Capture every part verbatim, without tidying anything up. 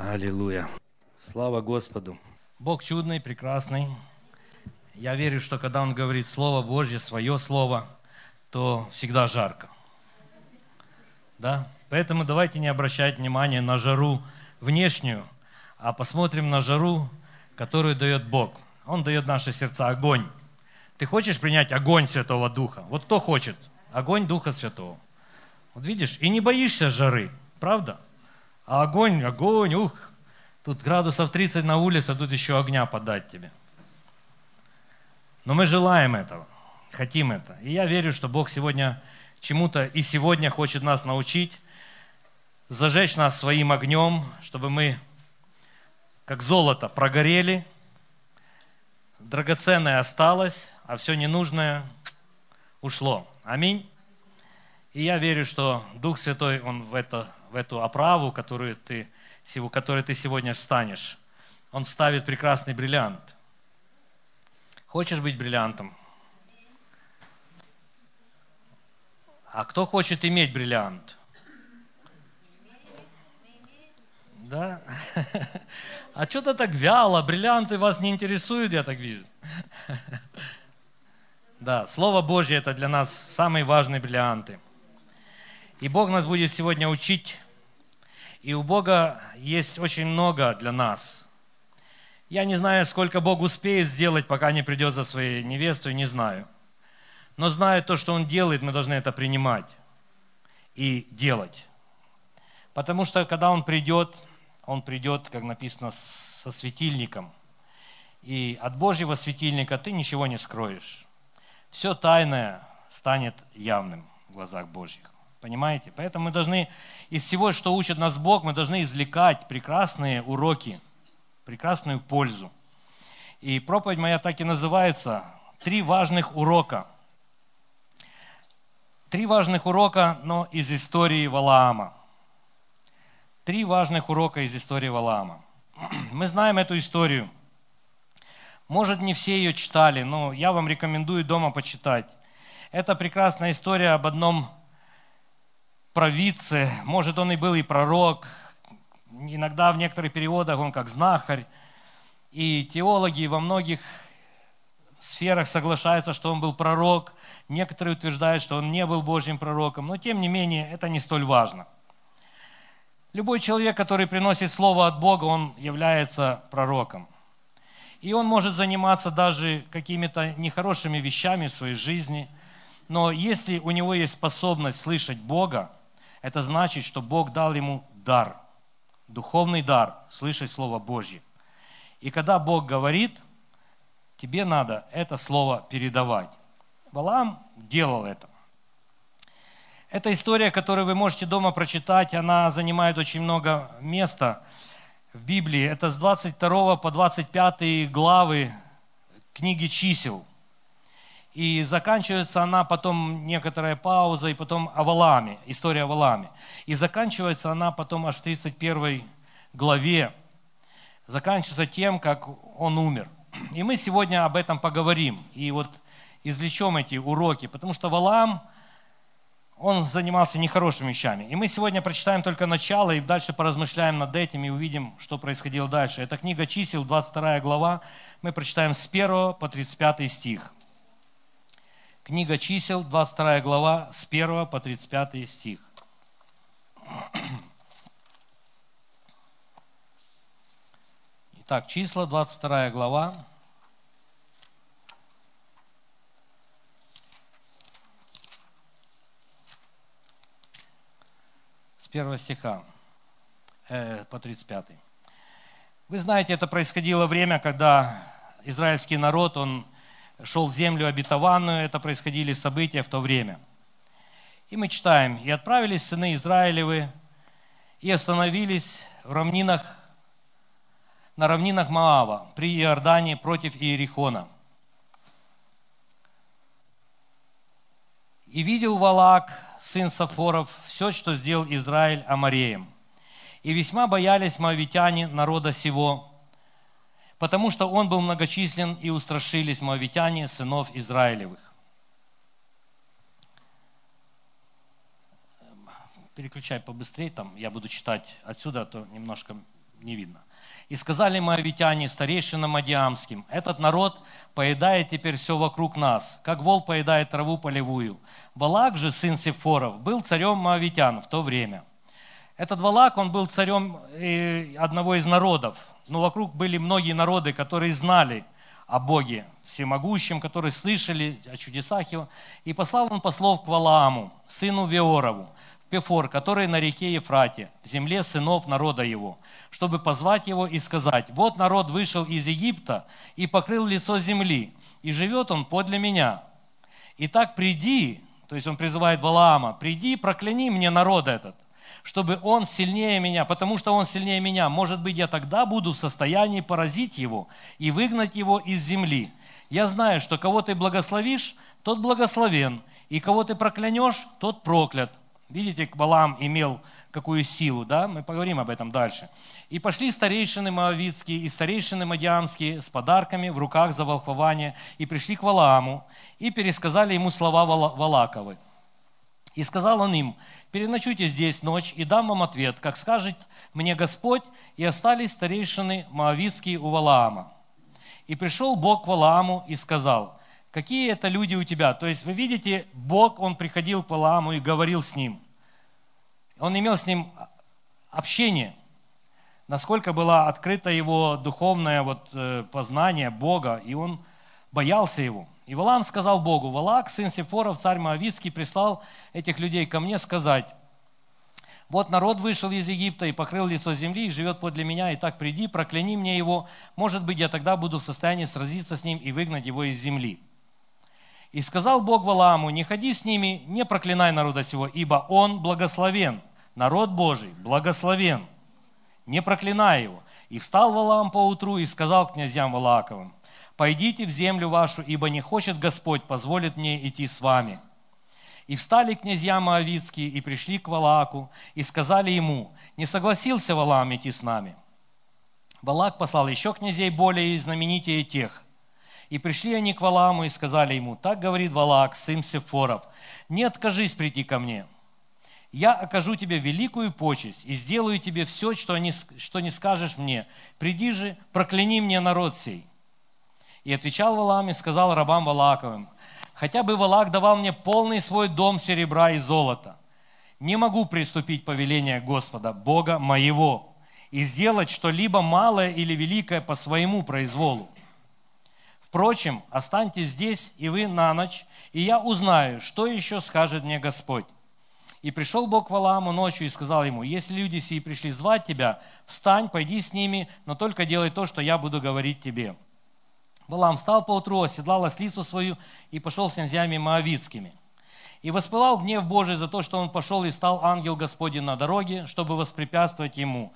Аллилуйя. Слава Господу. Бог чудный, прекрасный. Я верю, что когда Он говорит Слово Божье, свое Слово, то всегда жарко. Да? Поэтому давайте не обращать внимания на жару внешнюю, а посмотрим на жару, которую дает Бог. Он дает в наши сердца огонь. Ты хочешь принять огонь Святого Духа? Вот кто хочет? Огонь Духа Святого. Вот видишь, и не боишься жары, правда? А огонь, огонь, ух, тут градусов тридцать на улице, а тут еще огня подать тебе. Но мы желаем этого, хотим это. И я верю, что Бог сегодня чему-то и сегодня хочет нас научить, зажечь нас своим огнем, чтобы мы, как золото, прогорели, драгоценное осталось, а все ненужное ушло. Аминь. И я верю, что Дух Святой, Он в, это, в эту оправу, которую ты, которой ты сегодня встанешь, Он вставит прекрасный бриллиант. Хочешь быть бриллиантом? А кто хочет иметь бриллиант? Да? А что-то так вяло, бриллианты вас не интересуют, я так вижу. Да, Слово Божье – это для нас самые важные бриллианты. И Бог нас будет сегодня учить, и у Бога есть очень много для нас. Я не знаю, сколько Бог успеет сделать, пока не придет за своей невестой, не знаю. Но зная то, что Он делает, мы должны это принимать и делать. Потому что, когда Он придет, Он придет, как написано, со светильником. И от Божьего светильника ты ничего не скроешь. Все тайное станет явным в глазах Божьих. Понимаете? Поэтому мы должны из всего, что учит нас Бог, мы должны извлекать прекрасные уроки, прекрасную пользу. И проповедь моя так и называется «Три важных урока». Три важных урока, но из истории Валаама. Три важных урока из истории Валаама. Мы знаем эту историю. Может, не все ее читали, но я вам рекомендую дома почитать. Это прекрасная история об одном провидце. Может, он и был и пророк. Иногда в некоторых переводах он как знахарь. И теологи во многих сферах соглашаются, что он был пророк. Некоторые утверждают, что он не был Божьим пророком. Но, тем не менее, это не столь важно. Любой человек, который приносит слово от Бога, он является пророком. И он может заниматься даже какими-то нехорошими вещами в своей жизни. Но если у него есть способность слышать Бога, это значит, что Бог дал ему дар, духовный дар, слышать Слово Божье. И когда Бог говорит, тебе надо это Слово передавать. Валаам делал это. Эта история, которую вы можете дома прочитать, она занимает очень много места в Библии. Это с двадцать второго по двадцать пятый главы книги «Чисел». И заканчивается она потом некоторая пауза, и потом о Валааме, история о Валааме. И заканчивается она потом аж в тридцать первой главе. Заканчивается тем, как он умер. И мы сегодня об этом поговорим. И вот извлечем эти уроки. Потому что Валаам, он занимался нехорошими вещами. И мы сегодня прочитаем только начало, и дальше поразмышляем над этим, и увидим, что происходило дальше. Это книга «Чисел», двадцать вторая глава. Мы прочитаем с первого по тридцать пятый стих. Книга «Чисел», двадцать вторая глава, с первого по тридцать пятый стих. Итак, числа, двадцать вторая глава. С первого стиха э, по тридцать пятый. Вы знаете, это происходило время, когда израильский народ, он шел в землю обетованную, это происходили события в то время. И мы читаем: «И отправились сыны Израилевы, и остановились в равнинах, на равнинах Моава, при Иордане, против Иерихона. И видел Валаак, сын Сафоров, все, что сделал Израиль амореям. И весьма боялись моавитяне народа сего, потому что он был многочислен, и устрашились моавитяне сынов Израилевых». Переключай побыстрее, там я буду читать отсюда, а то немножко не видно. И сказали моавитяне старейшинам мадиамским: этот народ поедает теперь все вокруг нас, как вол поедает траву полевую. Балак же, сын Сепфоров, был царем моавитян в то время. Этот Валак, он был царем одного из народов, но вокруг были многие народы, которые знали о Боге всемогущем, которые слышали о чудесах его. И послал он послов к Валааму, сыну Веорову, в Пефор, который на реке Ефрате, в земле сынов народа его, чтобы позвать его и сказать: вот народ вышел из Египта и покрыл лицо земли, и живет он подле меня. Итак, приди, то есть он призывает Валаама: приди, прокляни мне народ этот, чтобы он сильнее меня, потому что он сильнее меня. Может быть, я тогда буду в состоянии поразить его и выгнать его из земли. Я знаю, что кого ты благословишь, тот благословен, и кого ты проклянешь, тот проклят. Видите, Валаам имел какую силу, да? Мы поговорим об этом дальше. И пошли старейшины моавитские и старейшины мадиамские с подарками в руках за волхвование, и пришли к Валааму, и пересказали ему слова Валаковы. И сказал он им: переночуйте здесь ночь, и дам вам ответ, как скажет мне Господь. И остались старейшины моавитские у Валаама. И пришел Бог к Валааму и сказал: какие это люди у тебя? То есть вы видите, Бог, он приходил к Валааму и говорил с ним. Он имел с ним общение. Насколько было открыто его духовное вот, познание Бога, и он боялся его. И Валаам сказал Богу: Валак, сын Сепфоров, царь Моавитский, прислал этих людей ко мне сказать: вот народ вышел из Египта и покрыл лицо земли, и живет подле меня, и так приди, прокляни мне его, может быть, я тогда буду в состоянии сразиться с ним и выгнать его из земли. И сказал Бог Валааму: не ходи с ними, не проклинай народа сего, ибо он благословен, народ Божий благословен, не проклинай его. И встал Валаам поутру и сказал князьям Валааковым: пойдите в землю вашу, ибо не хочет Господь позволит мне идти с вами. И встали князья моавитские и пришли к Валааку и сказали ему: не согласился Валаам идти с нами. Валаак послал еще князей более знаменитее тех. И пришли они к Валааму и сказали ему: так говорит Валаак, сын Сепфоров: не откажись прийти ко мне. Я окажу тебе великую почесть и сделаю тебе все, что не, что не скажешь мне. Приди же, прокляни мне народ сей. И отвечал Валаам и сказал рабам Валааковым: хотя бы Валаак давал мне полный свой дом серебра и золота, не могу приступить повеление Господа, Бога моего, и сделать что-либо малое или великое по своему произволу. Впрочем, останьтесь здесь и вы на ночь, и я узнаю, что еще скажет мне Господь. И пришел Бог к Валааму ночью и сказал ему: если люди сии пришли звать тебя, встань, пойди с ними, но только делай то, что я буду говорить тебе. Валаам встал поутру, оседлал ослицу свою и пошел с князьями моавитскими. И воспылал гнев Божий за то, что он пошел, и стал ангел Господень на дороге, чтобы воспрепятствовать ему.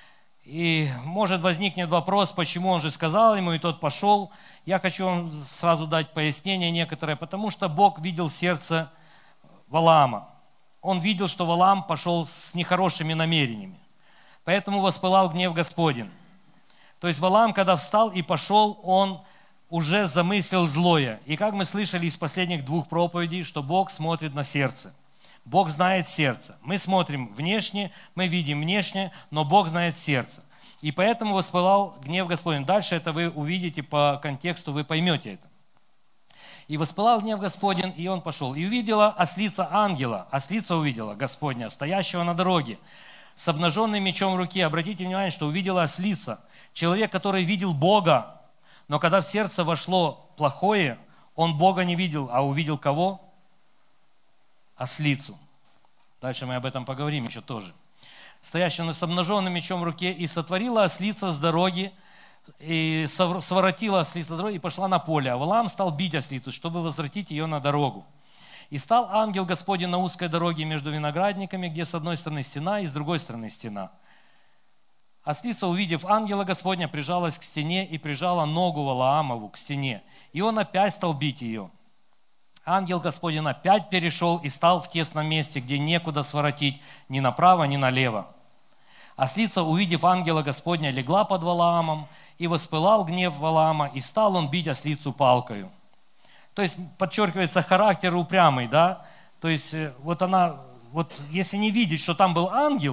И может возникнет вопрос, почему он же сказал ему, и тот пошел. Я хочу вам сразу дать пояснение некоторое, потому что Бог видел сердце Валаама. Он видел, что Валаам пошел с нехорошими намерениями. Поэтому воспылал гнев Господень. То есть Валаам, когда встал и пошел, он уже замыслил злое. И как мы слышали из последних двух проповедей, что Бог смотрит на сердце. Бог знает сердце. Мы смотрим внешне, мы видим внешне, но Бог знает сердце. И поэтому воспылал гнев Господень. Дальше это вы увидите по контексту, вы поймете это. И воспылал гнев Господень, и он пошел. И увидела ослица ангела, ослица увидела Господня, стоящего на дороге, с обнаженным мечом в руке. Обратите внимание, что увидела ослица. Человек, который видел Бога, но когда в сердце вошло плохое, он Бога не видел, а увидел кого? Ослицу. Дальше мы об этом поговорим еще тоже. Стоящего с обнаженным мечом в руке, и сотворила ослица с дороги, и своротила ослицу с дороги, и пошла на поле. А Валаам стал бить ослицу, чтобы возвратить ее на дорогу. И стал ангел Господень на узкой дороге между виноградниками, где с одной стороны стена, и с другой стороны стена. Ослица, увидев ангела Господня, прижалась к стене и прижала ногу Валаамову к стене. И он опять стал бить ее. Ангел Господень опять перешел и стал в тесном месте, где некуда своротить ни направо, ни налево. Ослица, увидев ангела Господня, легла под Валаамом, и воспылал гнев Валаама, и стал он бить ослицу палкою. То есть подчеркивается характер упрямый, да? То есть вот она, вот если не видеть, что там был ангел,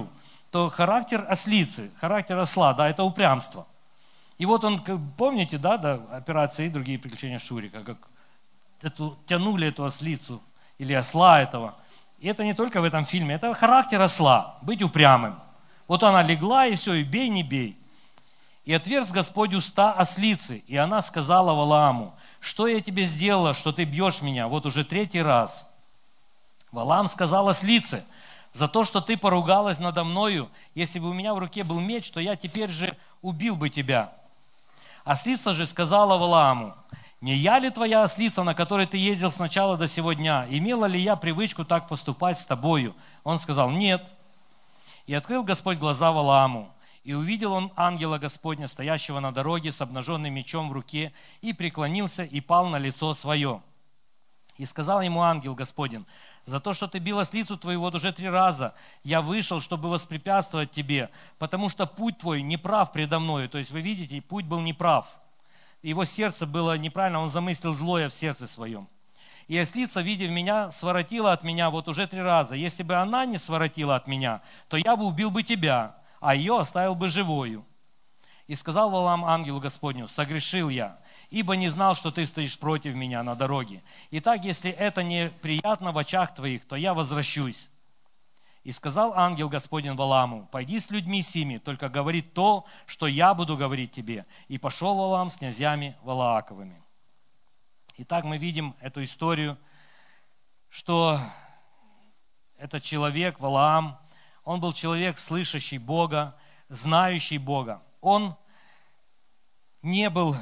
то характер ослицы, характер осла, да, это упрямство. И вот он, помните, да, да, операция и другие приключения Шурика, как эту, тянули эту ослицу или осла этого. И это не только в этом фильме, это характер осла, быть упрямым. Вот она легла, и все, и бей, не бей. И отверз Господь уста ослицы, и она сказала Валааму: что я тебе сделала, что ты бьешь меня вот уже третий раз? Валаам сказал ослице: за то, что ты поругалась надо мною, если бы у меня в руке был меч, то я теперь же убил бы тебя. Ослица же сказала Валааму: не я ли твоя ослица, на которой ты ездил с начала до сего дня? Имела ли я привычку так поступать с тобою? Он сказал: нет. И открыл Господь глаза Валааму, и увидел он ангела Господня, стоящего на дороге с обнаженным мечом в руке, и преклонился, и пал на лицо свое. И сказал ему ангел Господень: за то, что ты бил ослицу твою вот уже три раза, я вышел, чтобы воспрепятствовать тебе, потому что путь твой неправ предо мною. То есть вы видите, путь был неправ. Его сердце было неправильно, он замыслил злое в сердце своем. И ослица, видев меня, своротила от меня вот уже три раза. Если бы она не своротила от меня, то я бы убил бы тебя, а ее оставил бы живою. И сказал Валаам ангелу Господню: согрешил я, ибо не знал, что ты стоишь против меня на дороге. Итак, если это неприятно в очах твоих, то я возвращусь. И сказал ангел Господень Валааму: пойди с людьми сими, только говори то, что я буду говорить тебе. И пошел Валаам с князьями Валааковыми. Итак, мы видим эту историю, что этот человек, Валаам, он был человек, слышащий Бога, знающий Бога. Он не был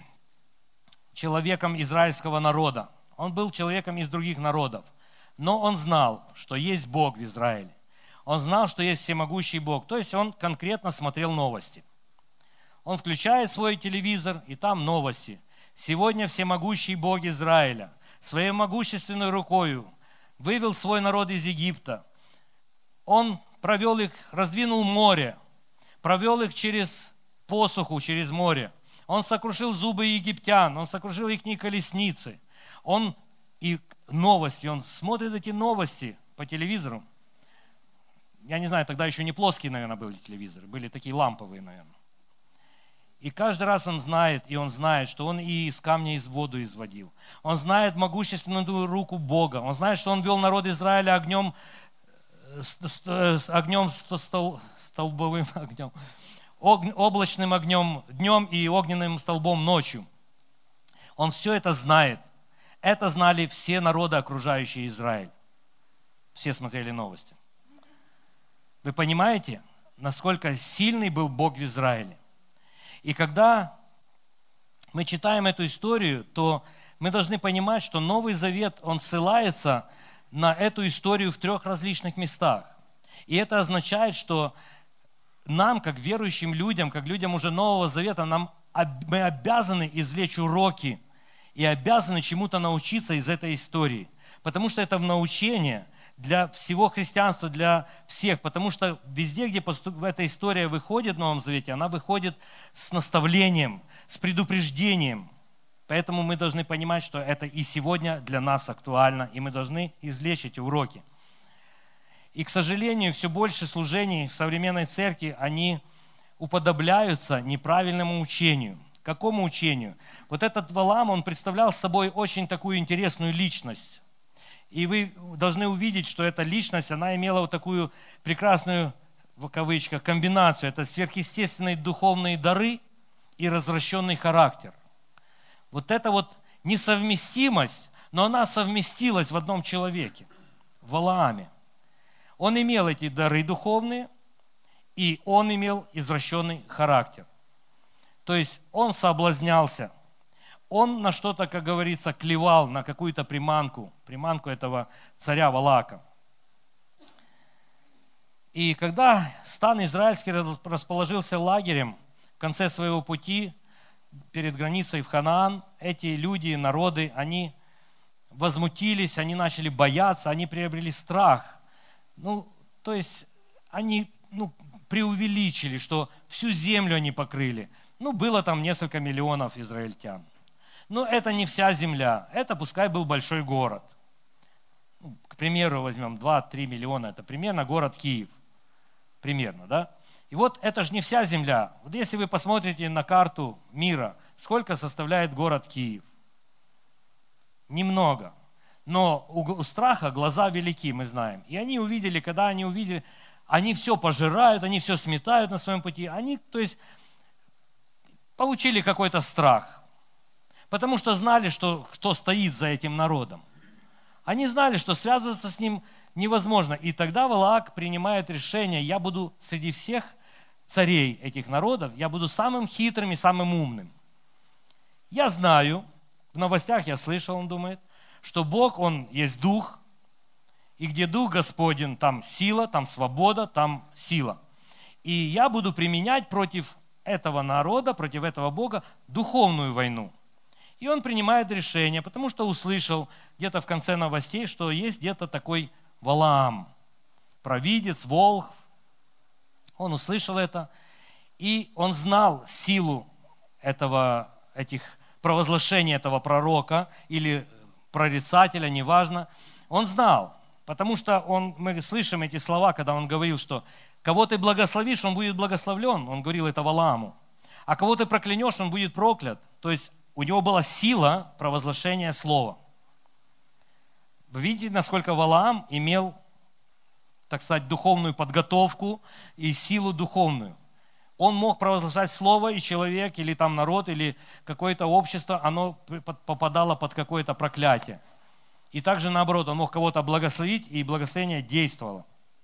человеком израильского народа. Он был человеком из других народов. Но он знал, что есть Бог в Израиле. Он знал, что есть всемогущий Бог. То есть он конкретно смотрел новости. Он включает свой телевизор, и там новости. Сегодня всемогущий Бог Израиля своей могущественной рукою вывел свой народ из Египта. Он провел их, раздвинул море, провел их через посуху, через море. Он сокрушил зубы египтян, он сокрушил их колесницы. Он и новости, он смотрит эти новости по телевизору. Я не знаю, тогда еще не плоские, наверное, были телевизоры, были такие ламповые, наверное. И каждый раз он знает, и он знает, что он и из камня из воду изводил. Он знает могущественную руку Бога. Он знает, что он вел народ Израиля огнем, огнем стол, столбовым огнем, облачным огнем днем и огненным столбом ночью. Он все это знает. Это знали все народы, окружающие Израиль. Все смотрели новости. Вы понимаете, насколько сильный был Бог в Израиле? И когда мы читаем эту историю, то мы должны понимать, что Новый Завет, он ссылается на эту историю в трех различных местах. И это означает, что нам, как верующим людям, как людям уже Нового Завета, нам, мы обязаны извлечь уроки и обязаны чему-то научиться из этой истории. Потому что это в научение для всего христианства, для всех. Потому что везде, где эта история выходит в Новом Завете, она выходит с наставлением, с предупреждением. Поэтому мы должны понимать, что это и сегодня для нас актуально, и мы должны извлечь эти уроки. И, к сожалению, все больше служений в современной церкви, они уподобляются неправильному учению. Какому учению? Вот этот Валаам, он представлял собой очень такую интересную личность. И вы должны увидеть, что эта личность, она имела вот такую прекрасную, в кавычках, комбинацию. Это сверхъестественные духовные дары и развращенный характер. Вот эта вот несовместимость, но она совместилась в одном человеке, в Валааме. Он имел эти дары духовные, и он имел извращенный характер. То есть он соблазнялся. Он на что-то, как говорится, клевал, на какую-то приманку, приманку этого царя Валаака. И когда стан израильский расположился лагерем в конце своего пути, перед границей в Ханаан, эти люди, народы, они возмутились, они начали бояться, они приобрели страх. Ну, то есть они ну, преувеличили, что всю землю они покрыли. Ну, было там несколько миллионов израильтян. Но это не вся земля, это пускай был большой город. Ну, к примеру, возьмем два-три миллиона, это примерно город Киев. примерно, да? И вот это же не вся земля. Вот если вы посмотрите на карту мира, сколько составляет город Киев? Немного. Но у страха глаза велики, мы знаем. И они увидели, когда они увидели, они все пожирают, они все сметают на своем пути. Они, то есть, получили какой-то страх. Потому что знали, что, кто стоит за этим народом. Они знали, что связываться с ним невозможно. И тогда Валаак принимает решение: я буду среди всех царей этих народов, я буду самым хитрым и самым умным. Я знаю, в новостях я слышал, он думает, что Бог, Он есть Дух, и где Дух Господень, там сила, там свобода, там сила. И я буду применять против этого народа, против этого Бога духовную войну. И он принимает решение, потому что услышал где-то в конце новостей, что есть где-то такой Валаам, провидец, волхв. Он услышал это, и он знал силу этого, этих провозглашений этого пророка или прорицателя, неважно. Он знал, потому что он, мы слышим эти слова, когда он говорил, что кого ты благословишь, он будет благословлен. Он говорил это Валааму. А кого ты проклянешь, он будет проклят. То есть у него была сила провозглашения слова. Вы видите, насколько Валаам имел, так сказать, духовную подготовку и силу духовную. Он мог провозглашать слово, и человек, или там народ, или какое-то общество, оно попадало под какое-то проклятие. И также наоборот, он мог кого-то благословить, и благословение действовало.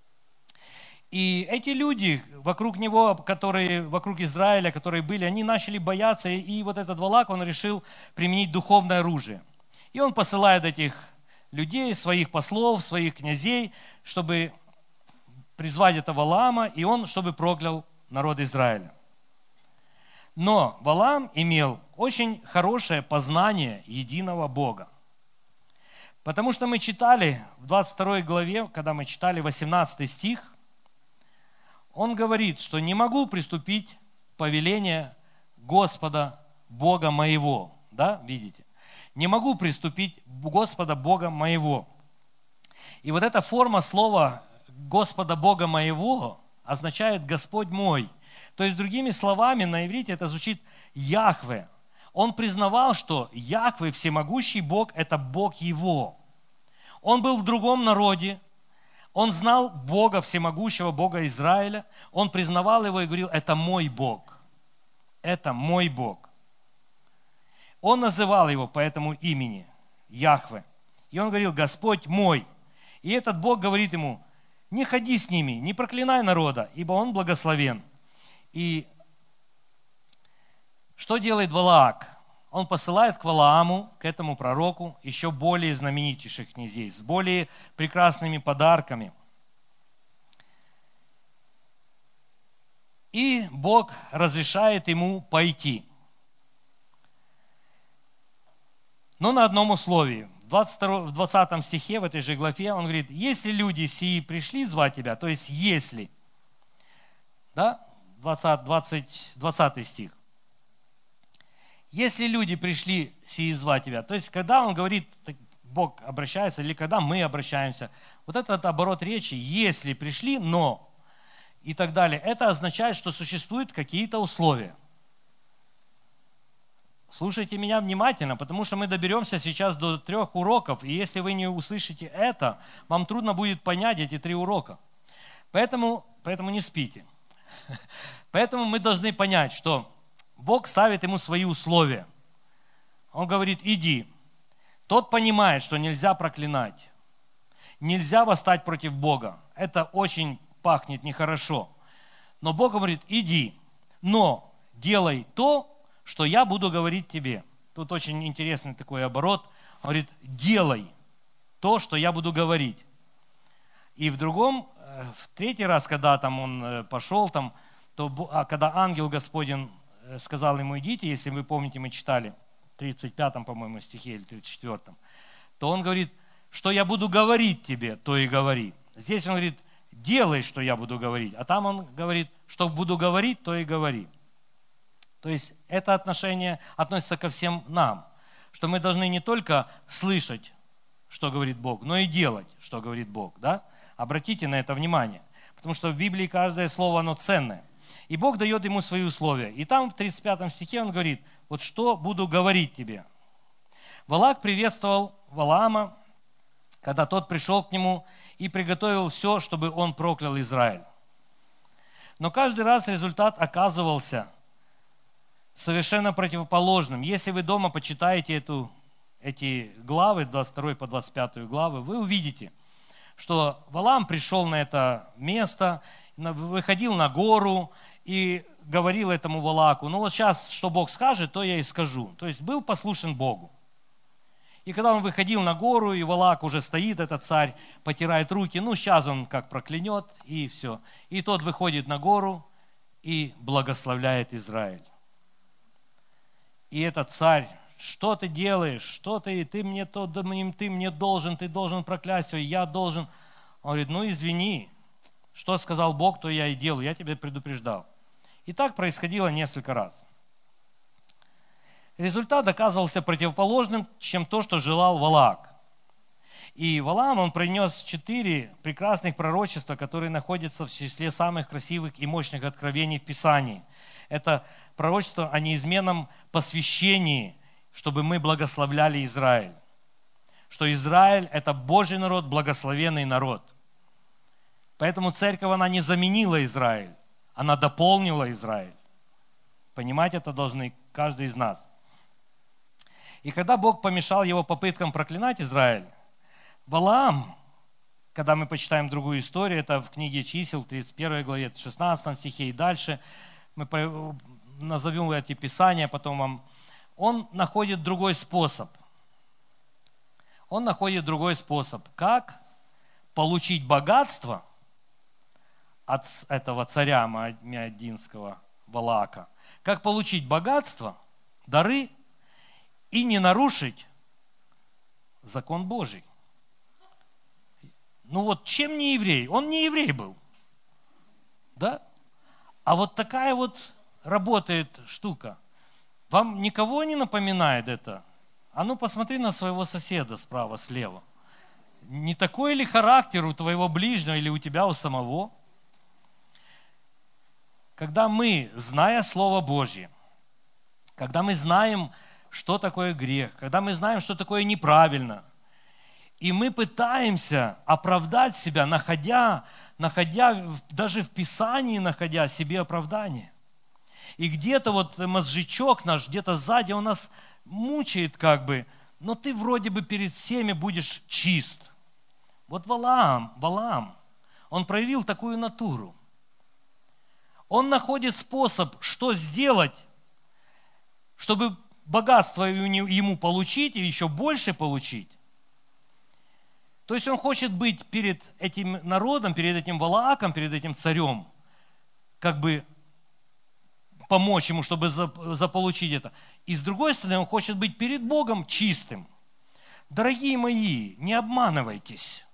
И эти люди вокруг него, которые, вокруг Израиля, которые были, они начали бояться, и вот этот Валаак, он решил применить духовное оружие. И он посылает этих людей, своих послов, своих князей, чтобы призвать этого Валаама, и он, чтобы проклял народ Израиля. Но Валаам имел очень хорошее познание единого Бога. Потому что мы читали в двадцать второй главе, когда мы читали восемнадцатый стих, он говорит, что не могу приступить повеление Господа Бога моего. Да, видите? Не могу приступить Господа Бога моего. И вот эта форма слова Господа Бога моего означает Господь мой. То есть, другими словами, на иврите это звучит Яхве. Он признавал, что Яхве, всемогущий Бог, это Бог его. Он был в другом народе. Он знал Бога, всемогущего Бога Израиля. Он признавал его и говорил: это мой Бог. Это мой Бог. Он называл его по этому имени Яхве. И он говорил: Господь мой. И этот Бог говорит ему: не ходи с ними, не проклинай народа, ибо он благословен. И что делает Валаак? Он посылает к Валааму, к этому пророку, еще более знаменитейших князей, с более прекрасными подарками. И Бог разрешает ему пойти. Но на одном условии. В двадцатом стихе, в этой же главе, он говорит: если люди сии пришли звать тебя, то есть если, да, двадцатый стих, если люди пришли сии звать тебя, то есть когда он говорит, Бог обращается, или когда мы обращаемся, вот этот оборот речи, если пришли, но, и так далее, это означает, что существуют какие-то условия. Слушайте меня внимательно, потому что мы доберемся сейчас до трех уроков, и если вы не услышите это, вам трудно будет понять эти три урока. Поэтому, поэтому не спите. Поэтому мы должны понять, что Бог ставит ему свои условия. Он говорит: иди. Тот понимает, что нельзя проклинать, нельзя восстать против Бога. Это очень пахнет нехорошо. Но Бог говорит: иди, но делай то, что я буду говорить тебе. Тут очень интересный такой оборот. Он говорит: делай то, что я буду говорить. И в другом, в третий раз, когда там он пошел, там, то, когда ангел Господень сказал ему: идите, если вы помните, мы читали в тридцать пятом, по-моему, стихе или тридцать четвёртом, то он говорит: что я буду говорить тебе, то и говори. Здесь он говорит: делай, что я буду говорить. А там он говорит: что буду говорить, то и говори. То есть это отношение относится ко всем нам, что мы должны не только слышать, что говорит Бог, но и делать, что говорит Бог. Да? Обратите на это внимание. потому что в Библии каждое слово, оно ценное. И Бог дает ему свои условия. И там в тридцать пятом стихе он говорит: вот что буду говорить тебе. Валак приветствовал Валаама, когда тот пришел к нему и приготовил все, чтобы он проклял Израиль. Но каждый раз результат оказывался совершенно противоположным. Если вы дома почитаете эту, эти главы, двадцать вторую по двадцать пятую главы, вы увидите, что Валаам пришел на это место, выходил на гору и говорил этому Валааку: ну вот сейчас, что Бог скажет, то я и скажу. То есть был послушен Богу. И когда он выходил на гору, и Валаак уже стоит, этот царь, потирает руки, ну сейчас он как проклянет, и все. И тот выходит на гору и благословляет Израиль. И этот царь: что ты делаешь, что ты, ты мне то, ты мне должен, ты должен проклясть его, я должен. Он говорит: ну извини, что сказал Бог, то я и делаю, я тебя предупреждал. И так происходило несколько раз. Результат оказывался противоположным, чем то, что желал Валаак. И Валаам, он принес четыре прекрасных пророчества, которые находятся в числе самых красивых и мощных откровений в Писании. Это пророчество о неизменном посвящении, чтобы мы благословляли Израиль. Что Израиль – это Божий народ, благословенный народ. Поэтому церковь, она не заменила Израиль, она дополнила Израиль. Понимать это должны каждый из нас. И когда Бог помешал его попыткам проклинать Израиль, Валаам, когда мы почитаем другую историю, это в книге Чисел, тридцать первой главе, шестнадцатом стихе и дальше, мы назовем эти писания, потом вам, он находит другой способ. Он находит другой способ, как получить богатство от этого царя Миадинского Валаака, как получить богатство, дары, и не нарушить закон Божий. Ну вот чем не еврей? Он не еврей был. Да? А вот такая вот работает штука. Вам никого не напоминает это? А ну посмотри на своего соседа справа, слева. Не такой ли характер у твоего ближнего или у тебя у самого? Когда мы, зная Слово Божье, когда мы знаем, что такое грех, когда мы знаем, что такое неправильно, и мы пытаемся оправдать себя, находя, находя даже в Писании, находя себе оправдание. И где-то вот мозжечок наш, где-то сзади он нас мучает как бы, но ты вроде бы перед всеми будешь чист. Вот Валаам, Валаам, он проявил такую натуру. Он находит способ, что сделать, чтобы богатство ему получить и еще больше получить. То есть он хочет быть перед этим народом, перед этим Валааком, перед этим царем, как бы помочь ему, чтобы заполучить это. И с другой стороны, он хочет быть перед Богом чистым. Дорогие мои, не обманывайтесь.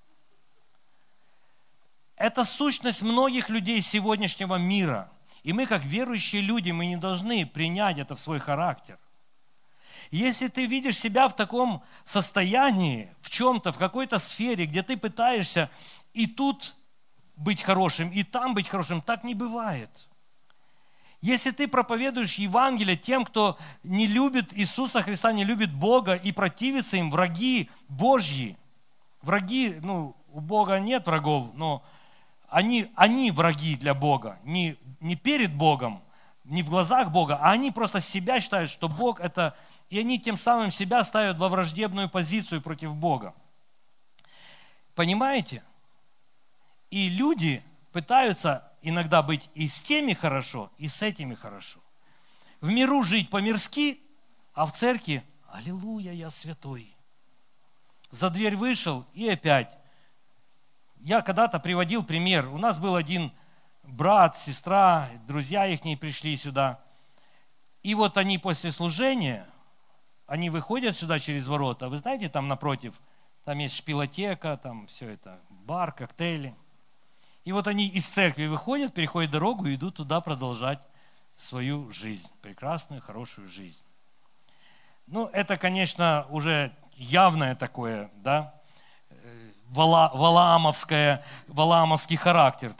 Это сущность многих людей сегодняшнего мира. И мы, как верующие люди, мы не должны принять это в свой характер. Если ты видишь себя в таком состоянии, в чем-то, в какой-то сфере, где ты пытаешься и тут быть хорошим, и там быть хорошим, так не бывает. Если ты проповедуешь Евангелие тем, кто не любит Иисуса Христа, не любит Бога и противится им, враги Божьи, враги, ну, у Бога нет врагов, но они, они враги для Бога, не, не перед Богом, не в глазах Бога, а они просто себя считают, что Бог это... И они тем самым себя ставят во враждебную позицию против Бога. Понимаете? И люди пытаются иногда быть и с теми хорошо, и с этими хорошо. В миру жить по-мирски, а в церкви «Аллилуйя, я святой». За дверь вышел и опять. Я когда-то приводил пример. У нас был один брат, сестра, друзья их пришли сюда. И вот они после служения... Они выходят сюда через ворота, вы знаете, там напротив, там есть шпилотека, там все это, бар, коктейли. И вот они из церкви выходят, переходят дорогу и идут туда продолжать свою жизнь, прекрасную, хорошую жизнь. Ну, это, конечно, уже явное такое, да, вала, валаамовское, валаамовский характер такой.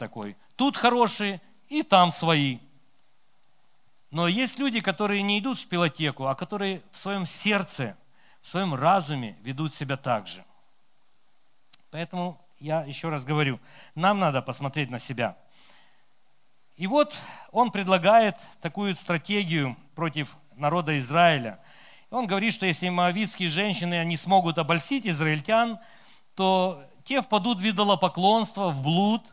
тут хорошие и там свои. Но есть люди, которые не идут в шпилотеку, а которые в своем сердце, в своем разуме ведут себя так же. Поэтому я еще раз говорю, нам надо посмотреть на себя. И вот он предлагает такую стратегию против народа Израиля. Он говорит, что если моавитские женщины они смогут обольстить израильтян, то те впадут в идолопоклонство, в блуд,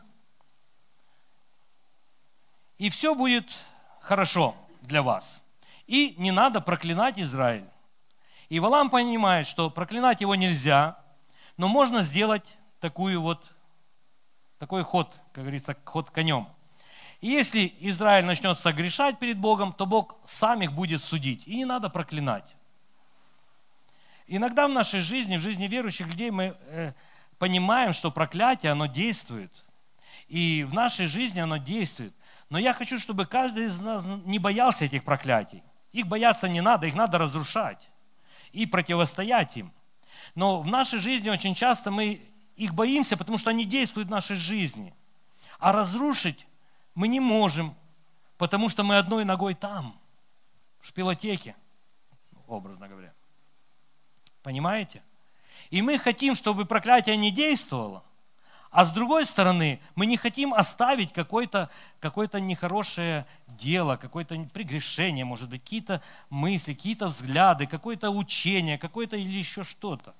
и все будет хорошо для вас. И не надо проклинать Израиль. И Валаам понимает, что проклинать его нельзя, но можно сделать такую вот, такой ход, как говорится, ход конем. И если Израиль начнет согрешать перед Богом, то Бог сам их будет судить. И не надо проклинать. Иногда в нашей жизни, в жизни верующих людей мы э, понимаем, что проклятие, оно действует. И в нашей жизни оно действует. Но я хочу, чтобы каждый из нас не боялся этих проклятий. Их бояться не надо, их надо разрушать и противостоять им. Но в нашей жизни очень часто мы их боимся, потому что они действуют в нашей жизни. А разрушить мы не можем, потому что мы одной ногой там, в шпилотеке, образно говоря. Понимаете? И мы хотим, чтобы проклятие не действовало, а с другой стороны, мы не хотим оставить какое-то, какое-то нехорошее дело, какое-то прегрешение, может быть, какие-то мысли, какие-то взгляды, какое-то учение, какое-то или еще что-то.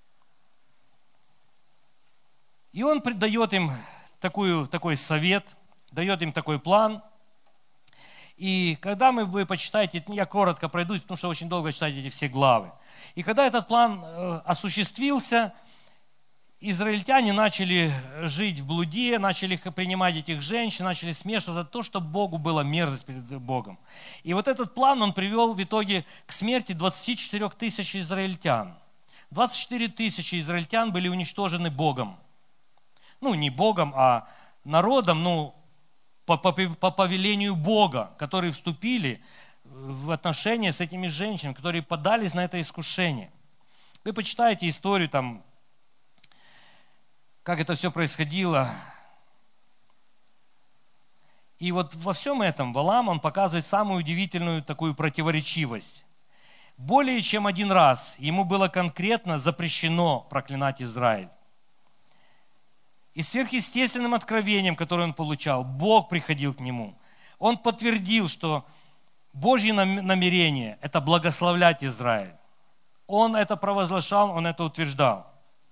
И он дает им такую, такой совет, дает им такой план. И когда мы, вы почитаете, я коротко пройдусь, потому что очень долго читать эти все главы. И когда этот план э, осуществился, израильтяне начали жить в блуде, начали принимать этих женщин, начали смешиваться за то, что Богу было мерзость перед Богом. И вот этот план, он привел в итоге к смерти двадцати четырёх тысяч израильтян. двадцать четыре тысячи израильтян были уничтожены Богом. Ну, не Богом, а народом, ну, по, по, по повелению Бога, которые вступили в отношения с этими женщинами, которые поддались на это искушение. Вы почитаете историю, там, как это все происходило. И вот во всем этом Валаам, он показывает самую удивительную такую противоречивость. Более чем один раз ему было конкретно запрещено проклинать Израиль. И сверхъестественным откровением, которое он получал, Бог приходил к нему. Он подтвердил, что Божье намерение – это благословлять Израиль. Он это провозглашал, он это утверждал.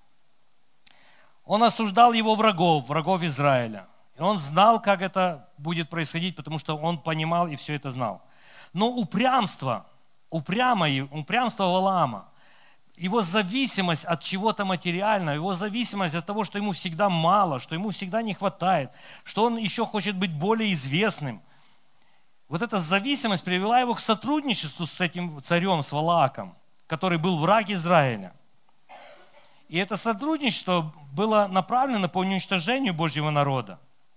Он осуждал его врагов, врагов Израиля. И он знал, как это будет происходить, потому что он понимал и все это знал. Но упрямство, упрямое, упрямство Валаама, его зависимость от чего-то материального, его зависимость от того, что ему всегда мало, что ему всегда не хватает, что он еще хочет быть более известным. Вот эта зависимость привела его к сотрудничеству с этим царем, с Валааком, который был враг Израиля. И это сотрудничество было направлено по уничтожению Божьего народа.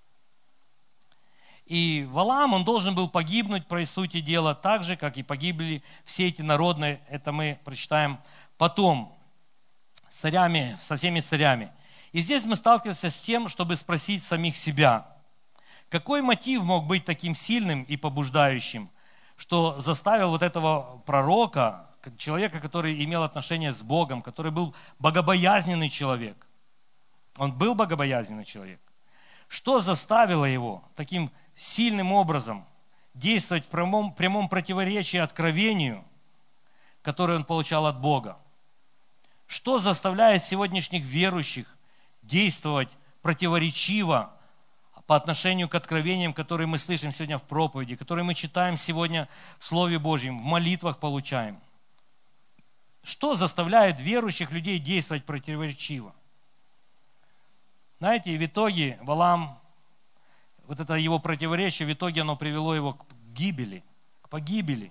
И Валаам, он должен был погибнуть, по сути дела, так же, как и погибли все эти народные, это мы прочитаем потом, с царями, со всеми царями. И здесь мы сталкиваемся с тем, чтобы спросить самих себя, какой мотив мог быть таким сильным и побуждающим, что заставил вот этого пророка, человека, который имел отношение с Богом, который был богобоязненный человек. Он был богобоязненный человек. Что заставило его таким сильным образом действовать в прямом, прямом противоречии откровению, которое он получал от Бога? Что заставляет сегодняшних верующих действовать противоречиво по отношению к откровениям, которые мы слышим сегодня в проповеди, которые мы читаем сегодня в Слове Божьем, в молитвах получаем? Что заставляет верующих людей действовать противоречиво? Знаете, в итоге Валаам, вот это его противоречие, в итоге оно привело его к гибели, к погибели.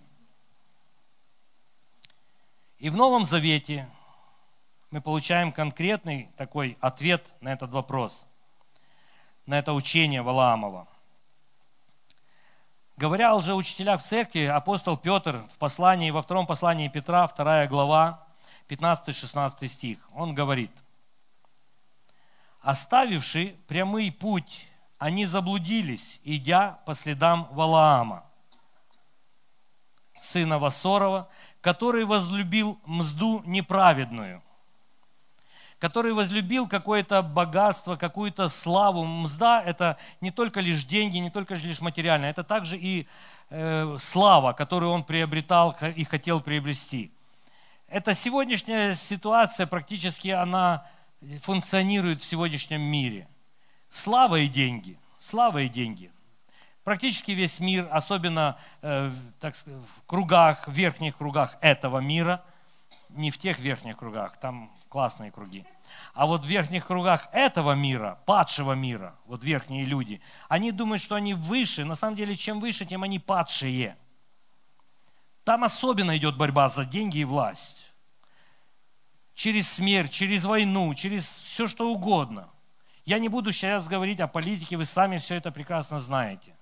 И в Новом Завете мы получаем конкретный такой ответ на этот вопрос, на это учение Валаамова. Говоря о лжеучителях в церкви, апостол Петр в послании, во втором послании Петра, вторая глава, пятнадцатый-шестнадцатый стих, он говорит: «Оставивший прямой путь они заблудились, идя по следам Валаама, сына Вассорова, который возлюбил мзду неправедную, который возлюбил какое-то богатство, какую-то славу. Мзда – это не только лишь деньги, не только лишь материальное, это также и э, слава, которую он приобретал и хотел приобрести. Эта сегодняшняя ситуация практически она функционирует в сегодняшнем мире. Слава и деньги, слава и деньги. Практически весь мир, особенно э, так сказать, в кругах, в верхних кругах этого мира, не в тех верхних кругах, там классные круги, а вот в верхних кругах этого мира, падшего мира, вот верхние люди, они думают, что они выше, на самом деле, чем выше, тем они падшие. Там особенно идет борьба за деньги и власть. Через смерть, через войну, через все что угодно. Я не буду сейчас говорить о политике, вы сами все это прекрасно знаете.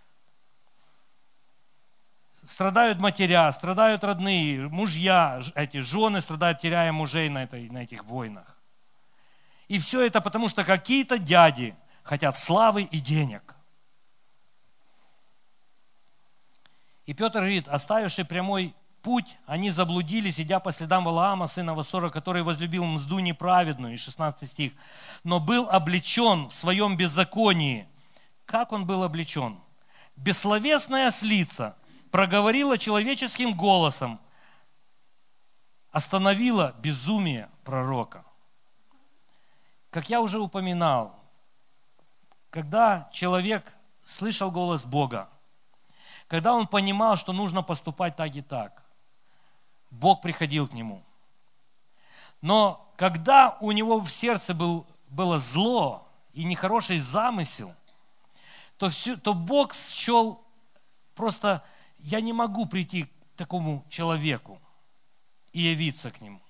Страдают матеря, страдают родные, мужья, эти жены страдают, теряя мужей на, этой, на этих войнах. И все это потому, что какие-то дяди хотят славы и денег. И Петр говорит, оставивший прямой путь, они заблудились, идя по следам Валаама, сына Вассора, который возлюбил мзду неправедную, и шестнадцатый стих, но был облечен в своем беззаконии. Как он был облечен? Бессловесная ослица проговорила человеческим голосом, остановила безумие пророка. Как я уже упоминал, когда человек слышал голос Бога, когда он понимал, что нужно поступать так и так, Бог приходил к нему. Но когда у него в сердце был, было зло и нехороший замысел, то, все, то Бог счел просто... Я не могу прийти к такому человеку и явиться к нему.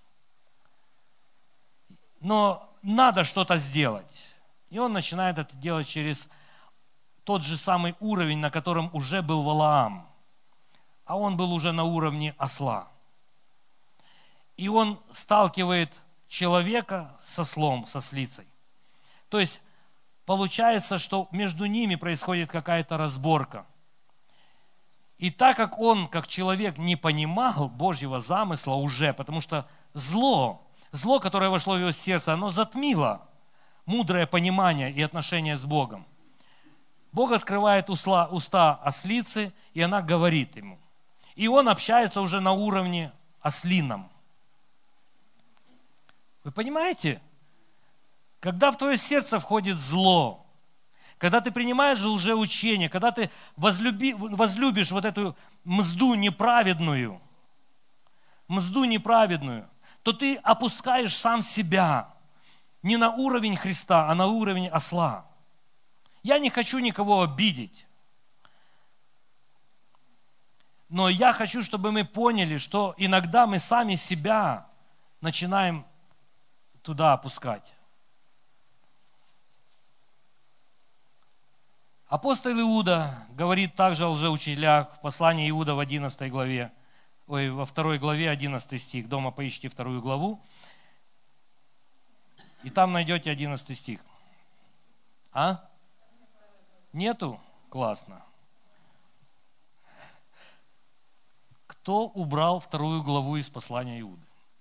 Но надо что-то сделать. И он начинает это делать через тот же самый уровень, на котором уже был Валаам. А он был уже на уровне осла. И он сталкивает человека с ослом, со слицей. То есть получается, что между ними происходит какая-то разборка. И так как он, как человек, не понимал Божьего замысла уже, потому что зло, зло, которое вошло в его сердце, оно затмило мудрое понимание и отношение с Богом. Бог открывает уста, уста ослицы, и она говорит ему. И он общается уже на уровне ослином. Вы понимаете? Когда в твое сердце входит зло, когда ты принимаешь лжеучение, когда ты возлюби, возлюбишь вот эту мзду неправедную, мзду неправедную, то ты опускаешь сам себя не на уровень Христа, а на уровень осла. Я не хочу никого обидеть. Но я хочу, чтобы мы поняли, что иногда мы сами себя начинаем туда опускать. Апостол Иуда говорит также о лжеучителях в послании Иуда в одиннадцатой главе, ой, во второй главе, одиннадцатый стих. Дома поищите вторую главу, и там найдете одиннадцатый стих. А? Нету? Классно. Кто убрал вторую главу из послания Иуды?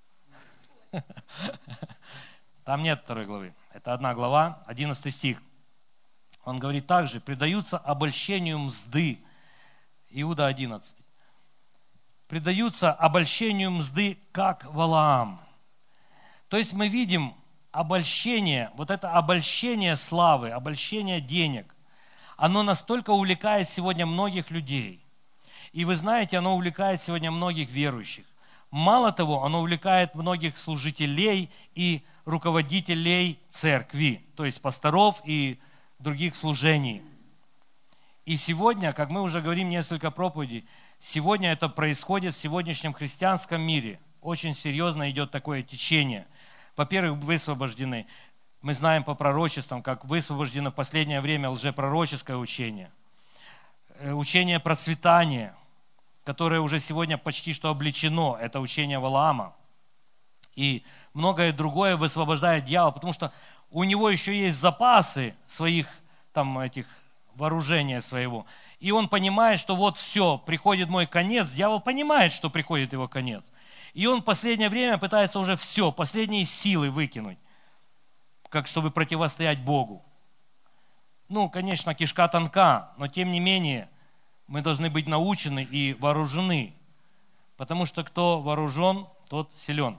Там нет второй главы. Это одна глава, одиннадцатый стих. Он говорит также, предаются обольщению мзды. Иуда одиннадцать. Предаются обольщению мзды, как Валаам. То есть мы видим обольщение, вот это обольщение славы, обольщение денег, оно настолько увлекает сегодня многих людей. И вы знаете, оно увлекает сегодня многих верующих. Мало того, оно увлекает многих служителей и руководителей церкви, то есть пасторов и других служений. И сегодня, как мы уже говорим несколько проповедей, сегодня это происходит в сегодняшнем христианском мире. Очень серьезно идет такое течение. Во-первых, высвобождены, мы знаем по пророчествам, как высвобождено в последнее время лжепророческое учение. Учение процветания, которое уже сегодня почти что облечено, это учение Валаама. И многое другое высвобождает дьявол, потому что у него еще есть запасы своих, там этих вооружения своего. И он понимает, что вот все, приходит мой конец. Дьявол понимает, что приходит его конец. И он в последнее время пытается уже все, последние силы выкинуть, как чтобы противостоять Богу. Ну, конечно, кишка тонка, но тем не менее мы должны быть научены и вооружены. Потому что кто вооружен, тот силен.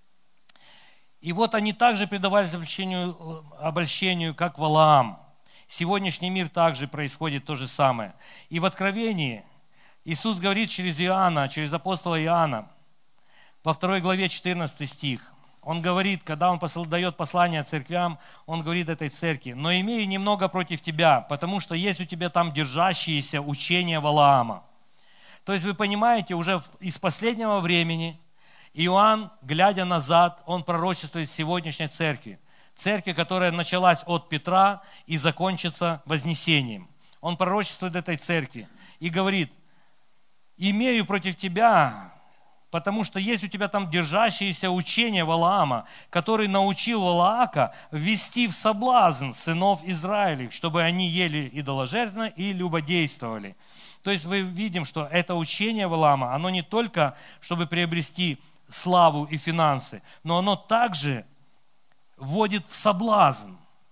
И вот они также предавались обольщению, обольщению, как Валаам. Сегодняшний мир также происходит то же самое. И в Откровении Иисус говорит через Иоанна, через апостола Иоанна, во второй главе четырнадцатый стих. Он говорит, когда он посыл, дает послание церквям, он говорит этой церкви: «Но имею немного против тебя, потому что есть у тебя там держащиеся учения Валаама». То есть вы понимаете, уже из последнего времени Иоанн, глядя назад, он пророчествует сегодняшней церкви. Церкви, которая началась от Петра и закончится вознесением. Он пророчествует этой церкви и говорит: «Имею против тебя, потому что есть у тебя там держащиеся учения Валаама, который научил Валаака ввести в соблазн сынов Израилевых, чтобы они ели идоложертвенно и любодействовали». То есть мы видим, что это учение Валаама, оно не только, чтобы приобрести славу и финансы, но оно также вводит в соблазн.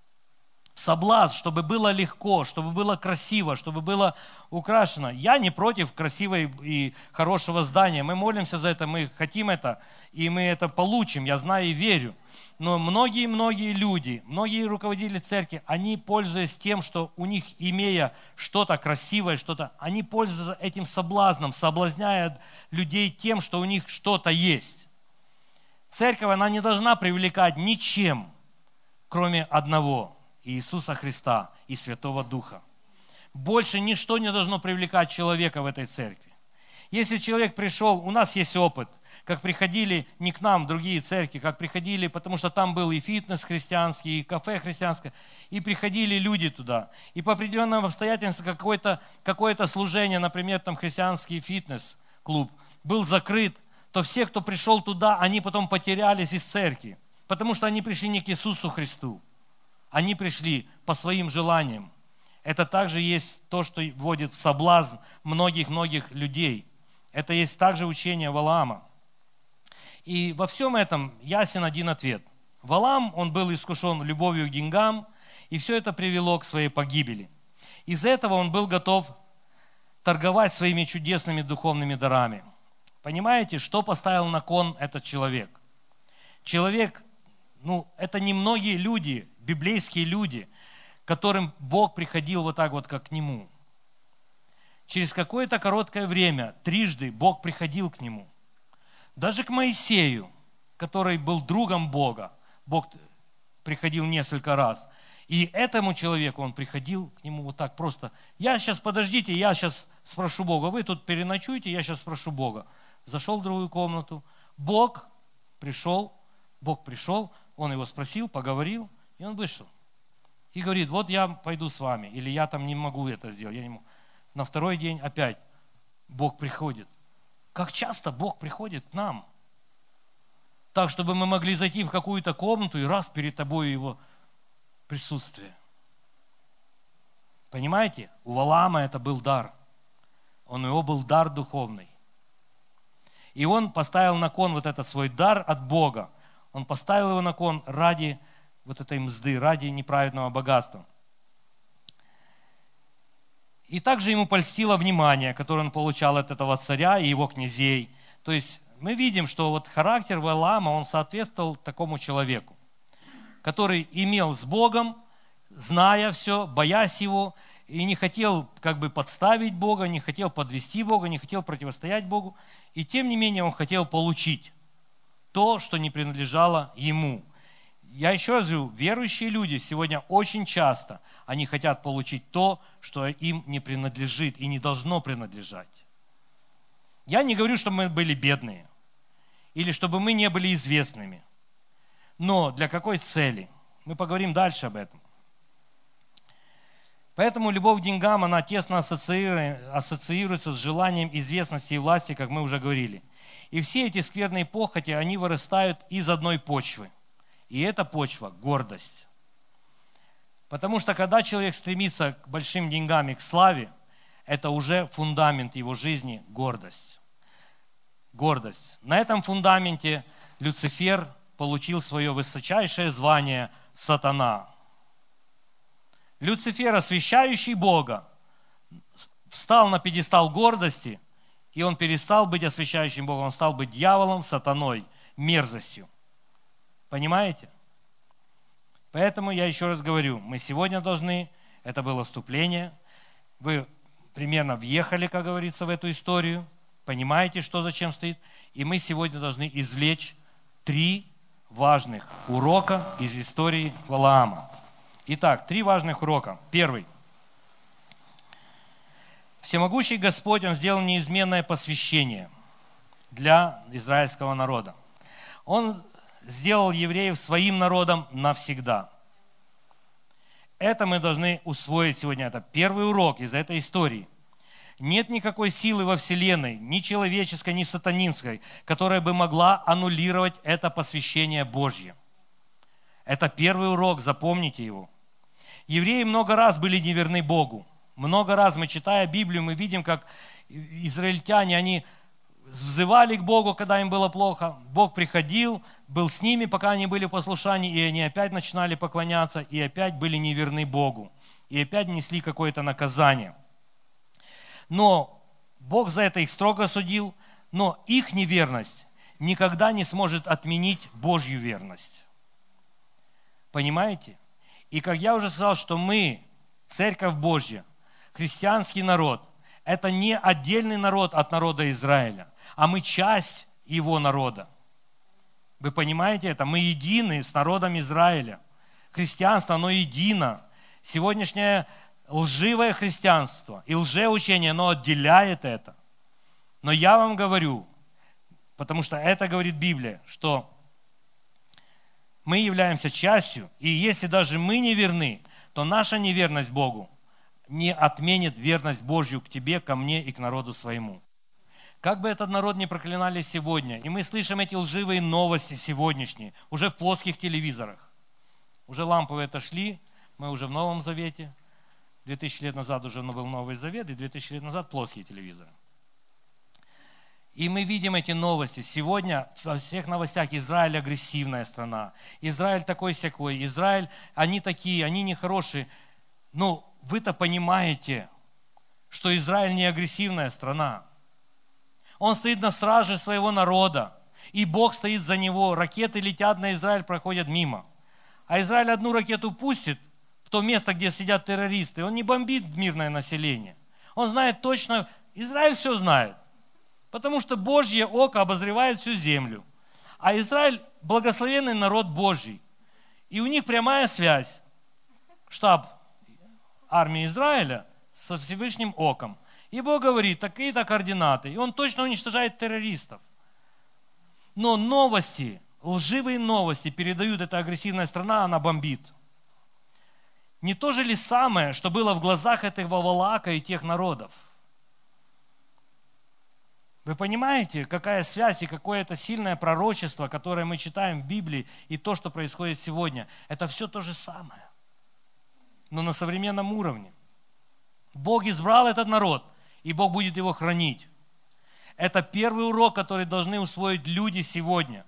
В соблазн, чтобы было легко, чтобы было красиво, чтобы было украшено. Я не против красивого и хорошего здания. Мы молимся за это, мы хотим это, и мы это получим, я знаю и верю. Но многие-многие люди, многие руководители церкви, они, пользуясь тем, что у них, имея что-то красивое, что-то, они пользуются этим соблазном, соблазняя людей тем, что у них что-то есть. Церковь, она не должна привлекать ничем, кроме одного – Иисуса Христа и Святого Духа. Больше ничто не должно привлекать человека в этой церкви. Если человек пришел, у нас есть опыт, как приходили не к нам другие церкви, как приходили, потому что там был и фитнес христианский, и кафе христианское, и приходили люди туда. И по определенным обстоятельствам какое-то, какое-то служение, например, там христианский фитнес-клуб, был закрыт, то все, кто пришел туда, они потом потерялись из церкви, потому что они пришли не к Иисусу Христу, они пришли по своим желаниям. Это также есть то, что вводит в соблазн многих-многих людей. Это есть также учение Валаама. И во всем этом ясен один ответ. Валаам, он был искушен любовью к деньгам, и все это привело к своей погибели. Из-за этого он был готов торговать своими чудесными духовными дарами. Понимаете, что поставил на кон этот человек? Человек, ну, это не многие люди, библейские люди, к которым Бог приходил вот так вот, как к нему. Через какое-то короткое время, трижды Бог приходил к нему. Даже к Моисею, который был другом Бога, Бог приходил несколько раз. И этому человеку он приходил к нему вот так просто. Я сейчас, подождите, я сейчас спрошу Бога. Вы тут переночуйте, я сейчас спрошу Бога. Зашел в другую комнату. Бог пришел, Бог пришел, он его спросил, поговорил, и он вышел. И говорит: вот я пойду с вами, или я там не могу это сделать. Я не могу. На второй день опять Бог приходит. Как часто Бог приходит к нам? Так, чтобы мы могли зайти в какую-то комнату и раз перед тобой его присутствие. Понимаете? У Валаама это был дар. Он, у него был дар духовный. И он поставил на кон вот этот свой дар от Бога. Он поставил его на кон ради вот этой мзды, ради неправедного богатства. И также ему польстило внимание, которое он получал от этого царя и его князей. То есть мы видим, что вот характер Валаама, он соответствовал такому человеку, который имел с Богом, зная все, боясь его, и не хотел как бы подставить Бога, не хотел подвести Бога, не хотел противостоять Богу. И тем не менее он хотел получить то, что не принадлежало ему. Я еще раз говорю, верующие люди сегодня очень часто, они хотят получить то, что им не принадлежит и не должно принадлежать. Я не говорю, чтобы мы были бедные, или чтобы мы не были известными. Но для какой цели? Мы поговорим дальше об этом. Поэтому любовь к деньгам, она тесно ассоциируется с желанием известности и власти, как мы уже говорили. И все эти скверные похоти, они вырастают из одной почвы. И эта почва – гордость. Потому что когда человек стремится к большим деньгам и к славе, это уже фундамент его жизни – гордость. Гордость. На этом фундаменте Люцифер получил свое высочайшее звание сатана. Люцифер, освящающий Бога, встал на пьедестал гордости, и он перестал быть освящающим Богом, он стал быть дьяволом, сатаной, мерзостью. Понимаете? Поэтому я еще раз говорю, мы сегодня должны, это было вступление, вы примерно въехали, как говорится, в эту историю, понимаете, что зачем стоит, и мы сегодня должны извлечь три важных урока из истории Валаама. Итак, три важных урока. Первый. Всемогущий Господь, Он сделал неизменное посвящение для израильского народа. Он сделал евреев своим народом навсегда. Это мы должны усвоить сегодня. Это первый урок из этой истории. Нет никакой силы во Вселенной, ни человеческой, ни сатанинской, которая бы могла аннулировать это посвящение Божье. Это первый урок, запомните его. Евреи много раз были неверны Богу. Много раз мы, читая Библию, мы видим, как израильтяне, они взывали к Богу, когда им было плохо. Бог приходил, был с ними, пока они были в послушании, и они опять начинали поклоняться, и опять были неверны Богу. И опять несли какое-то наказание. Но Бог за это их строго судил, но их неверность никогда не сможет отменить Божью верность. Понимаете? И как я уже сказал, что мы, Церковь Божья, христианский народ, это не отдельный народ от народа Израиля, а мы часть его народа. Вы понимаете это? Мы едины с народом Израиля. Христианство, оно едино. Сегодняшнее лживое христианство и лжеучение, оно отделяет это. Но я вам говорю, потому что это говорит Библия, что мы являемся частью, и если даже мы не верны, то наша неверность Богу не отменит верность Божью к тебе, ко мне и к народу своему. Как бы этот народ не проклинали сегодня, и мы слышим эти лживые новости сегодняшние, уже в плоских телевизорах. Уже ламповые отошли, мы уже в Новом Завете. Две тысячи лет назад уже был Новый Завет, и две тысячи лет назад плоские телевизоры. И мы видим эти новости. Сегодня во всех новостях Израиль агрессивная страна. Израиль такой-сякой. Израиль, они такие, они нехорошие. Но вы-то понимаете, что Израиль не агрессивная страна. Он стоит на страже своего народа. И Бог стоит за него. Ракеты летят на Израиль, проходят мимо. А Израиль одну ракету пустит в то место, где сидят террористы. Он не бомбит мирное население. Он знает точно, Израиль все знает. Потому что Божье око обозревает всю землю. А Израиль – благословенный народ Божий. И у них прямая связь. Штаб армии Израиля со Всевышним оком. И Бог говорит, такие-то координаты. И Он точно уничтожает террористов. Но новости, лживые новости передают эта агрессивная страна, она бомбит. Не то же ли самое, что было в глазах этого Валаака и тех народов? Вы понимаете, какая связь и какое это сильное пророчество, которое мы читаем в Библии, и то, что происходит сегодня, это все то же самое, но на современном уровне. Бог избрал этот народ, и Бог будет его хранить. Это первый урок, который должны усвоить люди сегодня.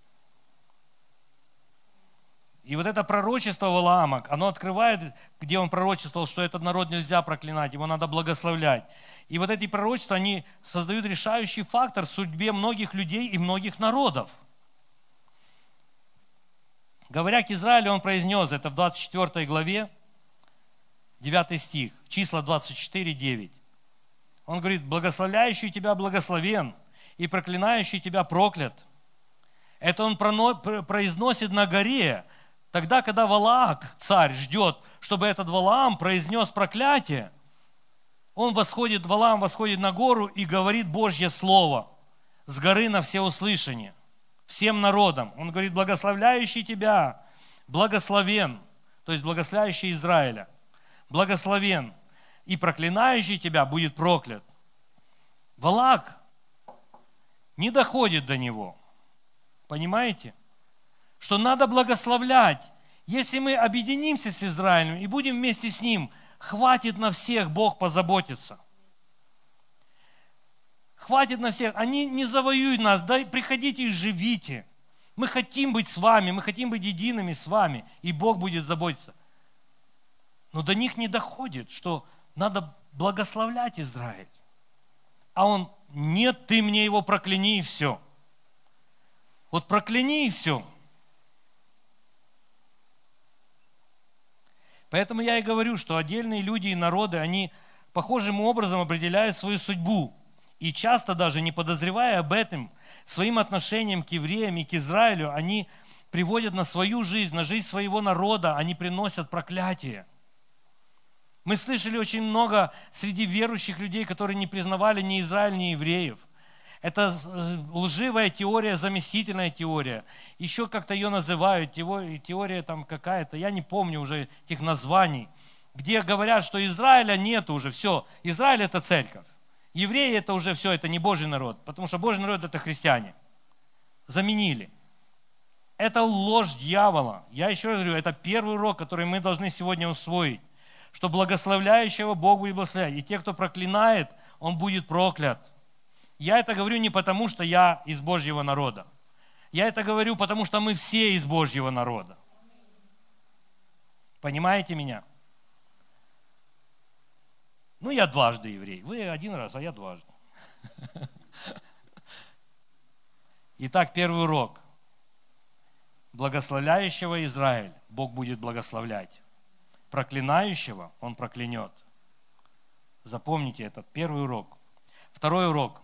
И вот это пророчество Валаама, оно открывает, где он пророчествовал, что этот народ нельзя проклинать, его надо благословлять. И вот эти пророчества, они создают решающий фактор в судьбе многих людей и многих народов. Говоря к Израилю, он произнес, это в двадцать четвёртой главе, девятый стих, числа двадцать четыре, девять. Он говорит, благословляющий тебя благословен, и проклинающий тебя проклят. Это он произносит на горе, тогда, когда Валаак, царь, ждет, чтобы этот Валаам произнес проклятие, он восходит, Валаам восходит на гору и говорит Божье слово с горы на всеуслышание, всем народам. Он говорит, благословляющий тебя, благословен, то есть благословляющий Израиля, благословен, и проклинающий тебя будет проклят. Валаак не доходит до него. Понимаете? Что надо благословлять Если мы объединимся с Израилем и будем вместе с ним, хватит на всех Бог позаботиться. Хватит на всех. Они не завоюют нас. Да приходите и живите. Мы хотим быть с вами, мы хотим быть едиными с вами, и Бог будет заботиться. Но до них не доходит, что надо благословлять Израиль. А он, нет, ты мне его прокляни и все. Вот прокляни и все. Поэтому я и говорю, что отдельные люди и народы, они похожим образом определяют свою судьбу. И часто даже не подозревая об этом, своим отношением к евреям и к Израилю, они приводят на свою жизнь, на жизнь своего народа, они приносят проклятие. Мы слышали очень много среди верующих людей, которые не признавали ни Израиль, ни евреев. Это лживая теория, заместительная теория. Еще как-то ее называют, теория, теория там какая-то, я не помню уже этих названий, где говорят, что Израиля нет уже, все, Израиль это церковь. Евреи это уже все, это не Божий народ, потому что Божий народ это христиане. Заменили. Это ложь дьявола. Я еще раз говорю, это первый урок, который мы должны сегодня усвоить, что благословляющего Бог будет благословлять, и те, кто проклинает, он будет проклят. Я это говорю не потому, что я из Божьего народа. Я это говорю, потому что мы все из Божьего народа. Понимаете меня? Ну, я дважды еврей. Вы один раз, а я дважды. Итак, первый урок. Благословляющего Израиль Бог будет благословлять. Проклинающего Он проклянет. Запомните этот первый урок. Второй урок.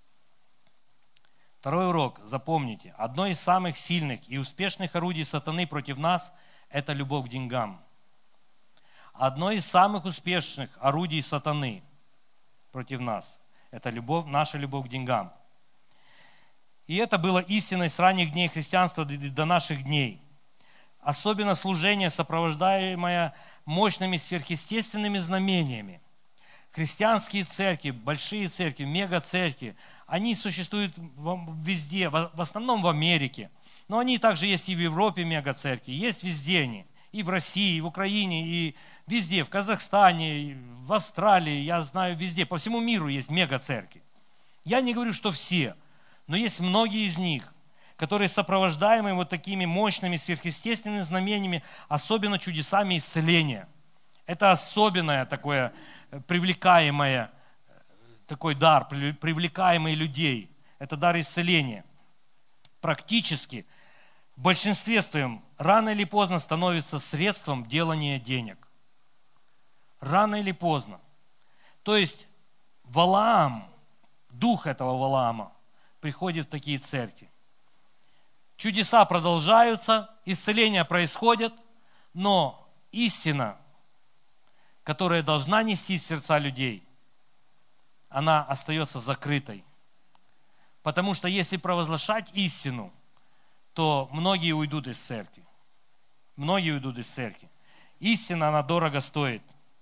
Второй урок, запомните. Одно из самых сильных и успешных орудий сатаны против нас – это любовь к деньгам. Одно из самых успешных орудий сатаны против нас – это любовь, наша любовь к деньгам. И это было истиной с ранних дней христианства до наших дней. Особенно служение, сопровождаемое мощными сверхъестественными знамениями. Христианские церкви, большие церкви, мега-церкви, они существуют везде, в основном в Америке. Но они также есть и в Европе мега-церкви, есть везде они. И в России, и в Украине, и везде, в Казахстане, и в Австралии, я знаю, везде, по всему миру есть мега-церкви. Я не говорю, что все, но есть многие из них, которые сопровождаемы вот такими мощными сверхъестественными знамениями, особенно чудесами исцеления. Это особенное такое привлекаемое, такой дар, привлекаемый людей. Это дар исцеления. Практически в большинстве своем рано или поздно становится средством делания денег. Рано или поздно. То есть Валаам, дух этого Валаама, приходит в такие церкви. Чудеса продолжаются, исцеления происходят, но истина, которая должна нести в сердца людей, она остается закрытой. Потому что если провозглашать истину, то многие уйдут из церкви. Многие уйдут из церкви. Истина, она дорого стоит,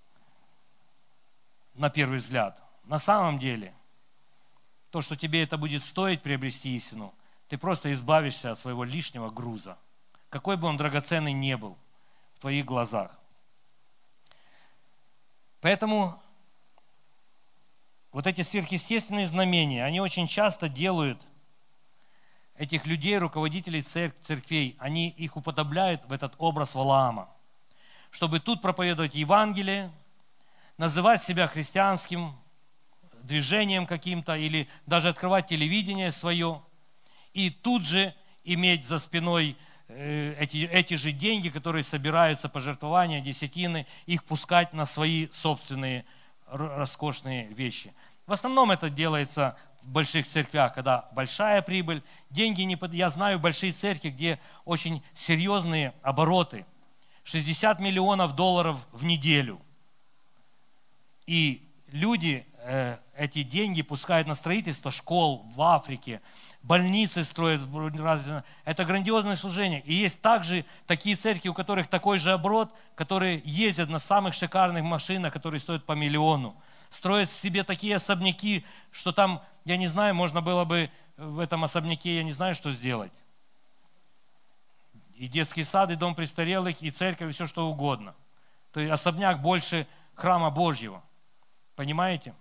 на первый взгляд. На самом деле, то, что тебе это будет стоить приобрести истину, ты просто избавишься от своего лишнего груза, какой бы он драгоценный ни был в твоих глазах. Поэтому вот эти сверхъестественные знамения, они очень часто делают этих людей, руководителей церквей, они их уподобляют в этот образ Валаама, чтобы тут проповедовать Евангелие, называть себя христианским движением каким-то или даже открывать телевидение свое, и тут же иметь за спиной эти, эти же деньги, которые собираются, пожертвования, десятины, их пускать на свои собственные роскошные вещи. В основном это делается в больших церквях, когда большая прибыль, деньги не под... Я знаю большие церкви, где очень серьезные обороты, шестьдесят миллионов долларов в неделю. И люди э, эти деньги пускают на строительство школ в Африке, больницы строят. Это грандиозное служение. И есть также такие церкви, у которых такой же оборот, которые ездят на самых шикарных машинах, которые стоят по миллиону. Строят себе такие особняки, что там, я не знаю, можно было бы в этом особняке, я не знаю, что сделать. и детский сад, и дом престарелых, и церковь, и все что угодно. То есть особняк больше храма Божьего. Понимаете?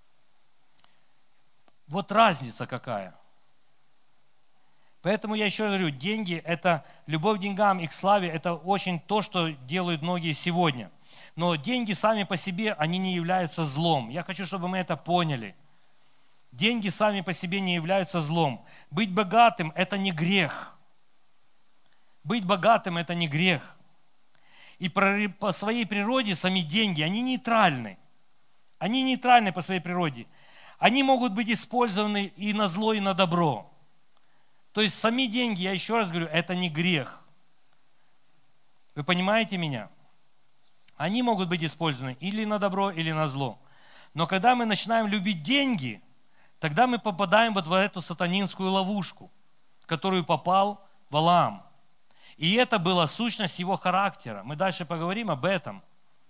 Вот разница какая. Поэтому я еще говорю, деньги, это любовь к деньгам и к славе, это очень то, что делают многие сегодня. Но деньги сами по себе, они не являются злом. Я хочу, чтобы мы это поняли. Деньги сами по себе не являются злом. Быть богатым – это не грех. Быть богатым – это не грех. И по своей природе сами деньги, они нейтральны. Они нейтральны по своей природе. Они могут быть использованы и на зло, и на добро. То есть сами деньги, я еще раз говорю, это не грех. Вы понимаете меня? Они могут быть использованы или на добро, или на зло. Но когда мы начинаем любить деньги, тогда мы попадаем вот в эту сатанинскую ловушку, в которую попал Валаам. И это была сущность его характера. Мы дальше поговорим об этом.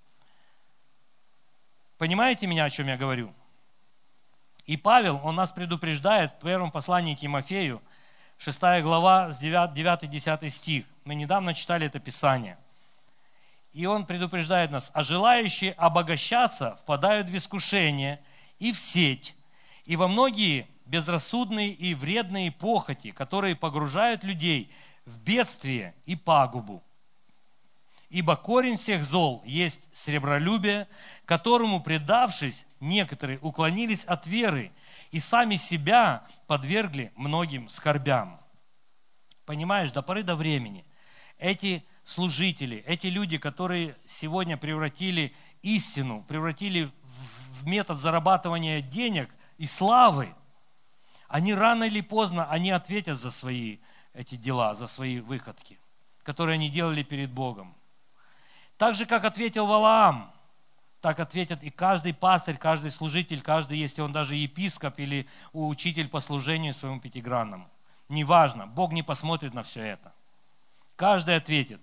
Понимаете меня, о чем я говорю? И Павел, он нас предупреждает в первом послании Тимофею, шестая глава, с девятый-десятый стих. Мы недавно читали это Писание. И он предупреждает нас, а желающие обогащаться впадают в искушение и в сеть, и во многие безрассудные и вредные похоти, которые погружают людей в бедствие и пагубу. Ибо корень всех зол есть сребролюбие, которому, предавшись, некоторые уклонились от веры и сами себя подвергли многим скорбям. Понимаешь, до поры до времени эти служители, эти люди, которые сегодня превратили истину, превратили в метод зарабатывания денег и славы, они рано или поздно, они ответят за свои эти дела, за свои выходки, которые они делали перед Богом. Так же, как ответил Валаам, так ответят и каждый пастырь, каждый служитель, каждый, если он даже епископ или учитель по служению своему пятигранному. Неважно, Бог не посмотрит на все это. Каждый ответит.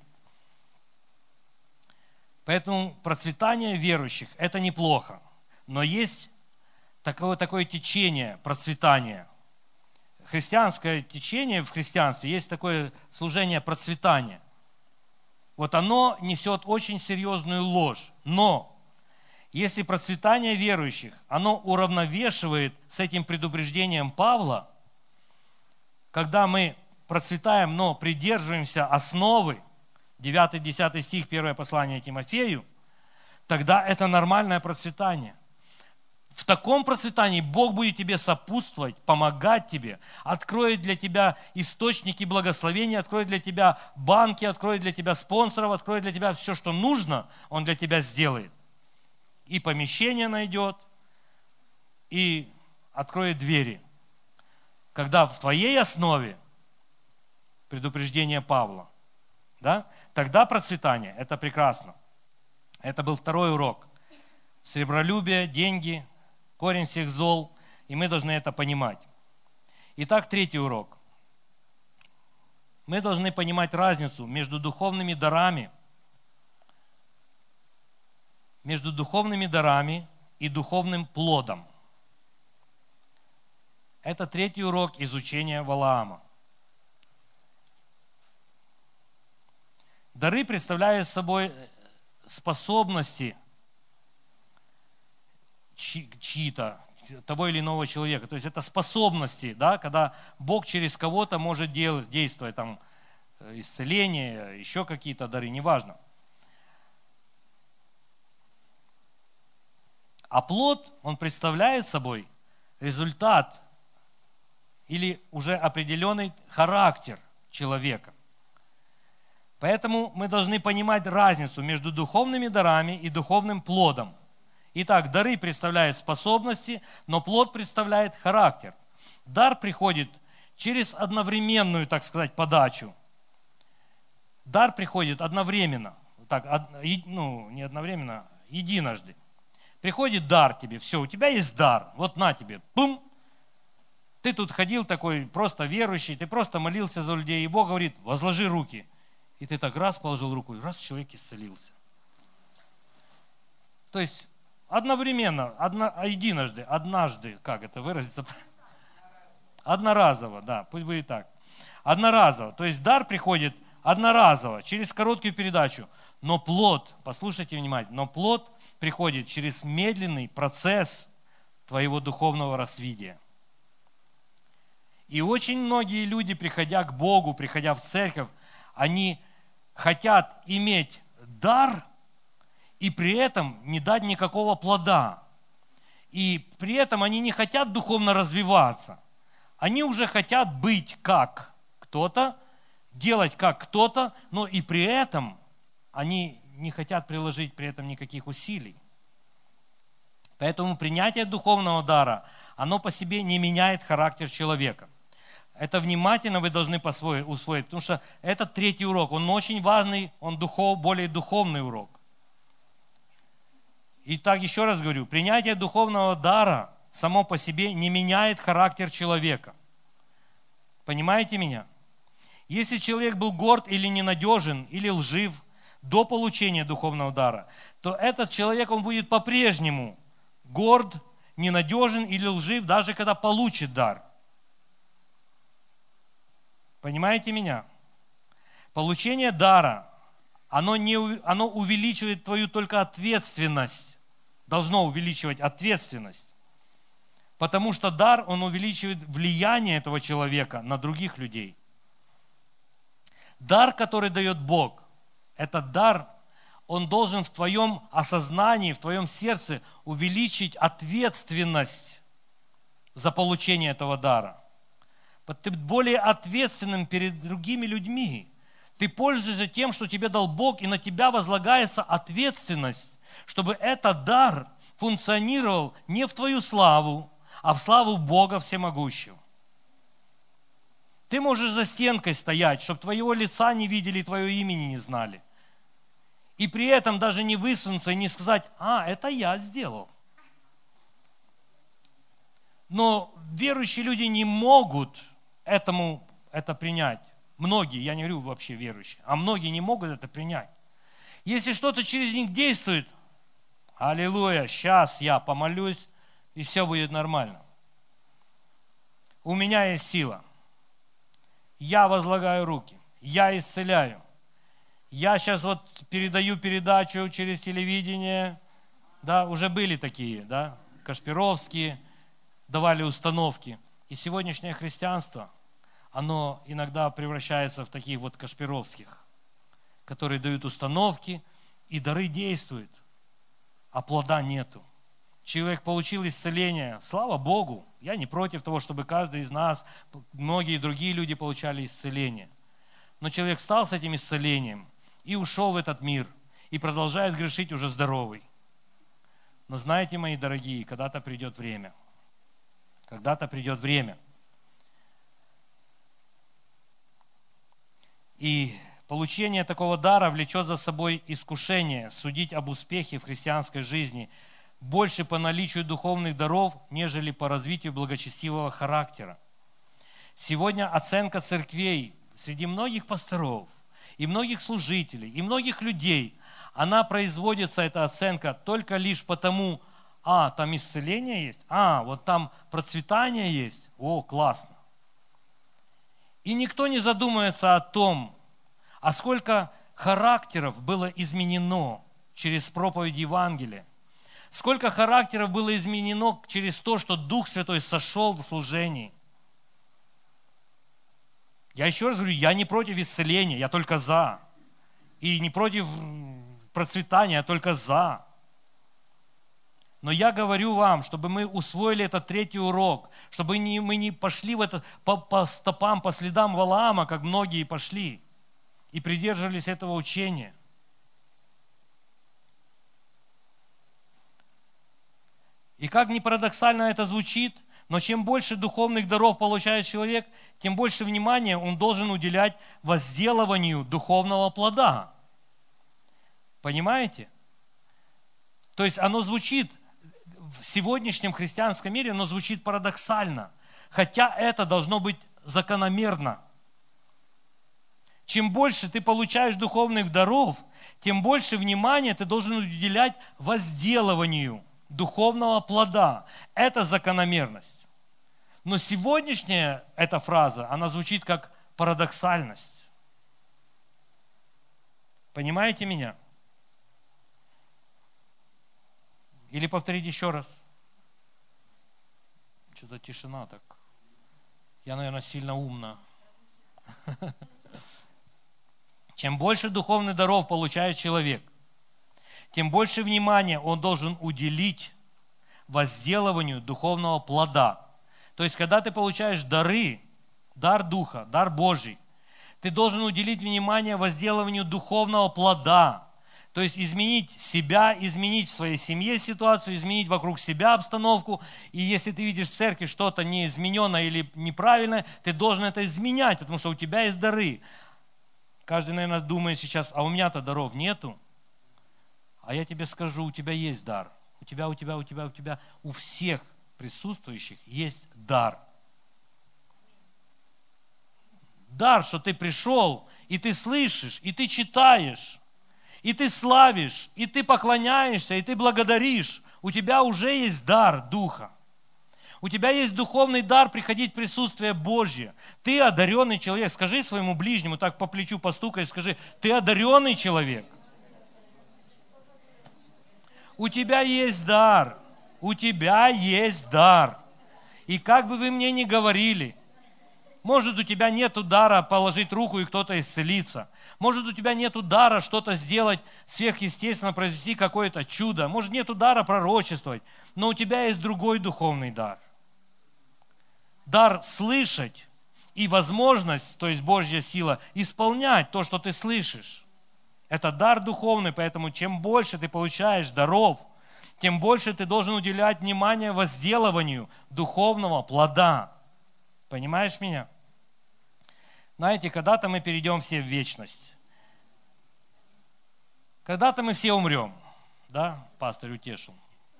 Поэтому процветание верующих – это неплохо. Но есть такое, такое течение процветания. Христианское течение в христианстве, есть такое служение процветания. Вот оно несет очень серьезную ложь. Но если процветание верующих, оно уравновешивает с этим предупреждением Павла, когда мы процветаем, но придерживаемся основы, девятый-десятый стих, первое послание Тимофею, тогда это нормальное процветание. В таком процветании Бог будет тебе сопутствовать, помогать тебе, откроет для тебя источники благословения, откроет для тебя банки, откроет для тебя спонсоров, откроет для тебя все, что нужно, Он для тебя сделает. И помещение найдет, и откроет двери. Когда в твоей основе предупреждение Павла, да, тогда процветание, это прекрасно. Это был второй урок. Сребролюбие, деньги, корень всех зол, и мы должны это понимать. Итак, третий урок. Мы должны понимать разницу между духовными дарами, между духовными дарами и духовным плодом. Это третий урок изучения Валаама. Дары представляют собой способности чьи-то, того или иного человека. То есть это способности, да, когда Бог через кого-то может делать, действовать, там, исцеление, еще какие-то дары, неважно. А плод, он представляет собой результат или уже определенный характер человека. Поэтому мы должны понимать разницу между духовными дарами и духовным плодом. Итак, дары представляют способности, но плод представляет характер. Дар приходит через одновременную, так сказать, подачу. Дар приходит одновременно. Так, ну, не одновременно, единожды. Приходит дар тебе, все, у тебя есть дар, вот на тебе, пум. Ты тут ходил такой просто верующий, ты просто молился за людей, и Бог говорит, возложи руки. И ты так раз положил руку, и раз человек исцелился. То есть одновременно, одно, единожды, однажды, как это выразиться? Одноразово, да, пусть будет так. Одноразово. То есть дар приходит одноразово, через короткую передачу. Но плод, послушайте внимательно, но плод приходит через медленный процесс твоего духовного развития. И очень многие люди, приходя к Богу, приходя в церковь, они хотят иметь дар и при этом не дать никакого плода. И при этом они не хотят духовно развиваться. Они уже хотят быть как кто-то, делать как кто-то, но и при этом они не хотят приложить при этом никаких усилий. Поэтому принятие духовного дара, оно по себе не меняет характер человека. Это внимательно вы должны усвоить, потому что это третий урок. Он очень важный, он духов, более духовный урок. Итак, еще раз говорю, принятие духовного дара само по себе не меняет характер человека. Понимаете меня? Если человек был горд или ненадежен, или лжив до получения духовного дара, то этот человек, он будет по-прежнему горд, ненадежен или лжив, даже когда получит дар. Понимаете меня? Получение дара, оно, не, оно увеличивает твою только ответственность, должно увеличивать ответственность. Потому что дар, он увеличивает влияние этого человека на других людей. Дар, который дает Бог, этот дар, он должен в твоем осознании, в твоем сердце увеличить ответственность за получение этого дара. Ты более ответственным перед другими людьми. Ты пользуешься тем, что тебе дал Бог, и на тебя возлагается ответственность, чтобы этот дар функционировал не в твою славу, а в славу Бога Всемогущего. Ты можешь за стенкой стоять, чтобы твоего лица не видели, твое имени не знали. И при этом даже не высунуться и не сказать: а, это я сделал. Но верующие люди не могут этому это принять. Многие, я не говорю вообще верующие, а многие не могут это принять. Если что-то через них действует, аллилуйя, сейчас я помолюсь, и все будет нормально. У меня есть сила. Я возлагаю руки, я исцеляю. Я сейчас вот передаю передачу через телевидение, да, уже были такие, да, Кашпировские, давали установки. И сегодняшнее христианство, оно иногда превращается в таких вот Кашпировских, которые дают установки, и дары действуют, а плода нету. Человек получил исцеление, слава Богу, я не против того, чтобы каждый из нас, многие другие люди получали исцеление. Но человек стал с этим исцелением и ушел в этот мир, и продолжает грешить уже здоровый. Но знаете, мои дорогие, когда-то придет время. Когда-то придет время. И получение такого дара влечет за собой искушение судить об успехе в христианской жизни больше по наличию духовных даров, нежели по развитию благочестивого характера. Сегодня оценка церквей среди многих пасторов, и многих служителей, и многих людей, она производится, эта оценка, только лишь потому, а, там исцеление есть, а, вот там процветание есть, о, классно. И никто не задумывается о том, а сколько характеров было изменено через проповедь Евангелия, сколько характеров было изменено через то, что Дух Святой сошел в служении. Я еще раз говорю, я не против исцеления, я только за. И не против процветания, я только за. Но я говорю вам, чтобы мы усвоили этот третий урок, чтобы мы не пошли в это, по, по стопам, по следам Валаама, как многие пошли, и придерживались этого учения. И как ни парадоксально это звучит, но чем больше духовных даров получает человек, тем больше внимания он должен уделять возделыванию духовного плода. Понимаете? То есть оно звучит, в сегодняшнем христианском мире оно звучит парадоксально, хотя это должно быть закономерно. Чем больше ты получаешь духовных даров, тем больше внимания ты должен уделять возделыванию духовного плода. Это закономерность. Но сегодняшняя эта фраза, она звучит как парадоксальность. Понимаете меня? Или повторить еще раз? Что-то тишина так. Я, наверное, сильно умна. Чем больше духовных даров получает человек, тем больше внимания он должен уделить возделыванию духовного плода. То есть, когда ты получаешь дары, дар Духа, дар Божий, ты должен уделить внимание возделыванию духовного плода. То есть изменить себя, изменить в своей семье ситуацию, изменить вокруг себя обстановку. И если ты видишь в церкви что-то неизмененное или неправильное, ты должен это изменять, потому что у тебя есть дары. Каждый, наверное, думает сейчас, а у меня-то даров нету. А я тебе скажу, у тебя есть дар. У тебя, у тебя, у тебя, у тебя, у всех присутствующих есть дар. Дар, что ты пришел, и ты слышишь, и ты читаешь, и ты славишь, и ты поклоняешься, и ты благодаришь. У тебя уже есть дар Духа. У тебя есть духовный дар приходить в присутствие Божье. Ты одаренный человек. Скажи своему ближнему, так по плечу постукай, скажи, ты одаренный человек. У тебя есть дар. У тебя есть дар. И как бы вы мне ни говорили, может, у тебя нету дара положить руку и кто-то исцелится. Может, у тебя нету дара что-то сделать сверхъестественно, произвести какое-то чудо. Может, нету дара пророчествовать. Но у тебя есть другой духовный дар. Дар слышать и возможность, то есть Божья сила, исполнять то, что ты слышишь. Это дар духовный, поэтому чем больше ты получаешь даров, тем больше ты должен уделять внимание возделыванию духовного плода. Понимаешь меня? Знаете, когда-то мы перейдем все в вечность. Когда-то мы все умрем. Да, пастырь утешил.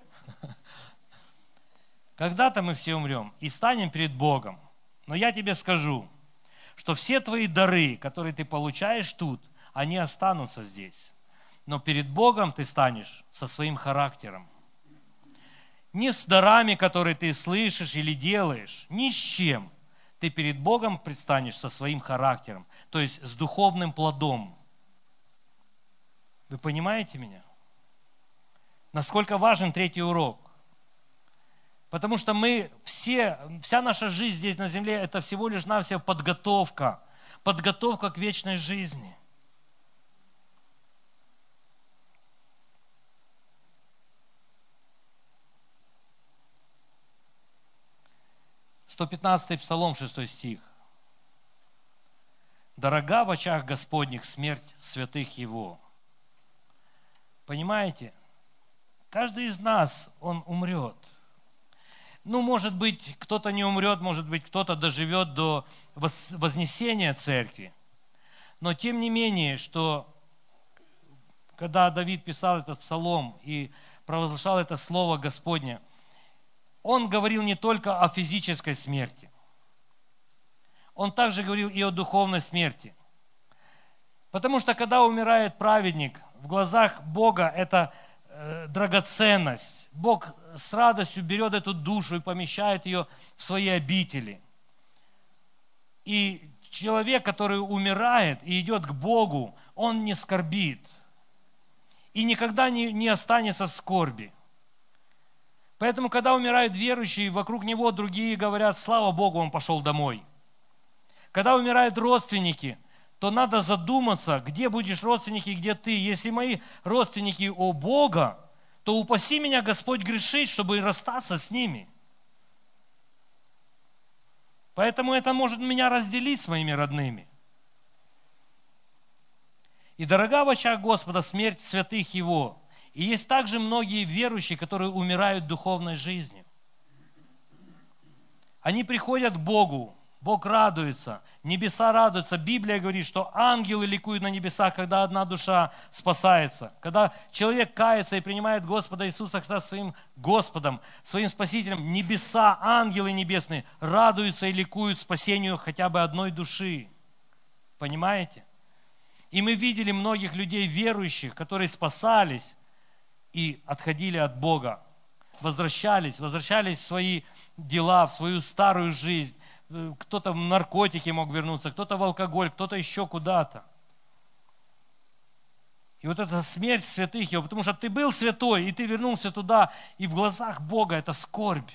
Когда-то мы все умрем и станем перед Богом. Но я тебе скажу, что все твои дары, которые ты получаешь тут, они останутся здесь. Но перед Богом ты станешь со своим характером. Не с дарами, которые ты слышишь или делаешь, ни с чем. Ты перед Богом предстанешь со своим характером, то есть с духовным плодом. Вы понимаете меня? Насколько важен третий урок? Потому что мы все, вся наша жизнь здесь на земле, это всего лишь навсего подготовка. Подготовка к вечной жизни. сто пятнадцатый Псалом, шестой стих. «Дорога в очах Господних смерть святых Его». Понимаете? Каждый из нас, он умрет. Ну, может быть, кто-то не умрет, может быть, кто-то доживет до вознесения церкви. Но тем не менее, что когда Давид писал этот псалом и провозглашал это слово Господне, он говорил не только о физической смерти. Он также говорил и о духовной смерти. Потому что когда умирает праведник, в глазах Бога это э, драгоценность. Бог с радостью берет эту душу и помещает ее в свои обители. И человек, который умирает и идет к Богу, он не скорбит. И никогда не, не останется в скорби. Поэтому, когда умирают верующие, вокруг него другие говорят, слава Богу, он пошел домой. Когда умирают родственники, то надо задуматься, где будешь родственники, где ты. Если мои родственники у Бога, то упаси меня, Господь, грешить, чтобы расстаться с ними. Поэтому это может меня разделить с моими родными. И дорога в очах Господа смерть святых Его. И есть также многие верующие, которые умирают духовной жизнью. Они приходят к Богу, Бог радуется, небеса радуются. Библия говорит, что ангелы ликуют на небесах, когда одна душа спасается. Когда человек кается и принимает Господа Иисуса Христа своим Господом, своим Спасителем, небеса, ангелы небесные радуются и ликуют спасению хотя бы одной души. Понимаете? И мы видели многих людей верующих, которые спасались и отходили от Бога, возвращались, возвращались в свои дела, в свою старую жизнь. Кто-то в наркотики мог вернуться, кто-то в алкоголь, кто-то еще куда-то. И вот эта смерть святых его, потому что ты был святой, и ты вернулся туда, и в глазах Бога это скорбь.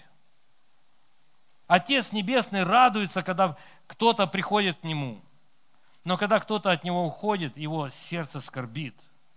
Отец Небесный радуется, когда кто-то приходит к Нему. Но когда кто-то от Него уходит, его сердце скорбит.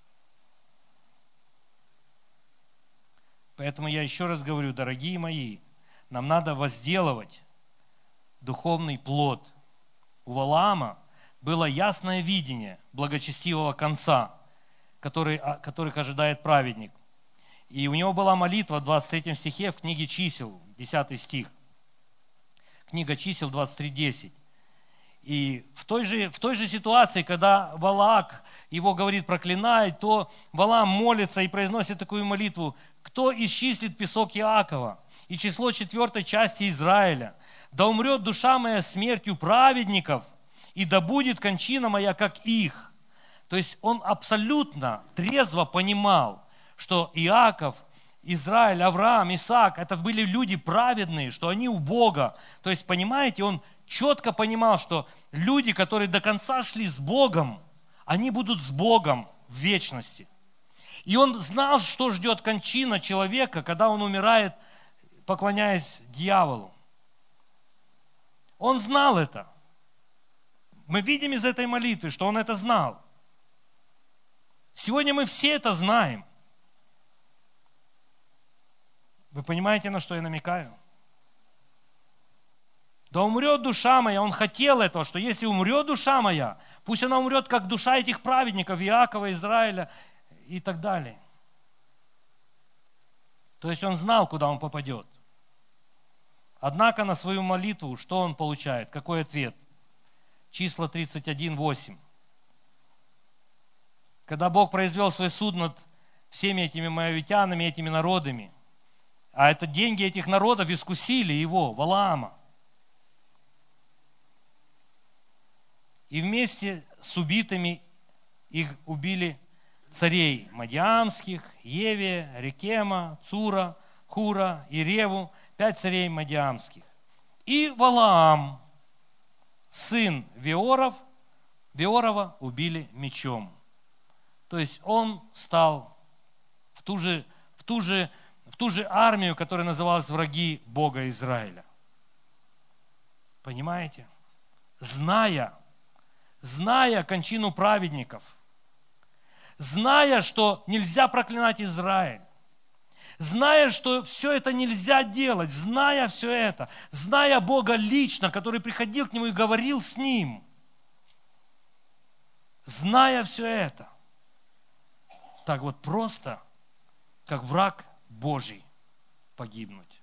Поэтому я еще раз говорю, дорогие мои, нам надо возделывать духовный плод. У Валаама было ясное видение благочестивого конца, который, которых ожидает праведник. И у него была молитва в двадцать третьем стихе в книге Чисел, десятый стих. Книга Чисел двадцать три десять. И в той же, в той же ситуации, когда Валаак его говорит проклинает, то Валаам молится и произносит такую молитву: «Кто исчислит песок Иакова и число четвертой части Израиля? Да умрет душа моя смертью праведников, и да будет кончина моя, как их». То есть он абсолютно трезво понимал, что Иаков, Израиль, Авраам, Исаак, это были люди праведные, что они у Бога. То есть, понимаете, он четко понимал, что люди, которые до конца шли с Богом, они будут с Богом в вечности. И он знал, что ждет кончина человека, когда он умирает, поклоняясь дьяволу. Он знал это. Мы видим из этой молитвы, что он это знал. Сегодня мы все это знаем. Вы понимаете, на что я намекаю? Да умрет душа моя, он хотел этого, что если умрет душа моя, пусть она умрет, как душа этих праведников, Иакова, Израиля и так далее. То есть он знал, куда он попадет. Однако на свою молитву что он получает? Какой ответ? Числа тридцать один восемь. Когда Бог произвел свой суд над всеми этими моавитянами, этими народами, а это деньги этих народов искусили его, Валаама. И вместе с убитыми их убили царей Мадиамских, Евия, Рекема, Цура, Хура и Реву, пять царей Мадиамских. И Валаам, сын Веоров, Веорова, убили мечом. То есть он стал в ту же, в ту же, в ту же армию, которая называлась враги Бога Израиля. Понимаете? Зная, зная кончину праведников, зная, что нельзя проклинать Израиль, зная, что все это нельзя делать, зная все это, зная Бога лично, который приходил к нему и говорил с ним, зная все это, так вот просто, как враг Божий, погибнуть.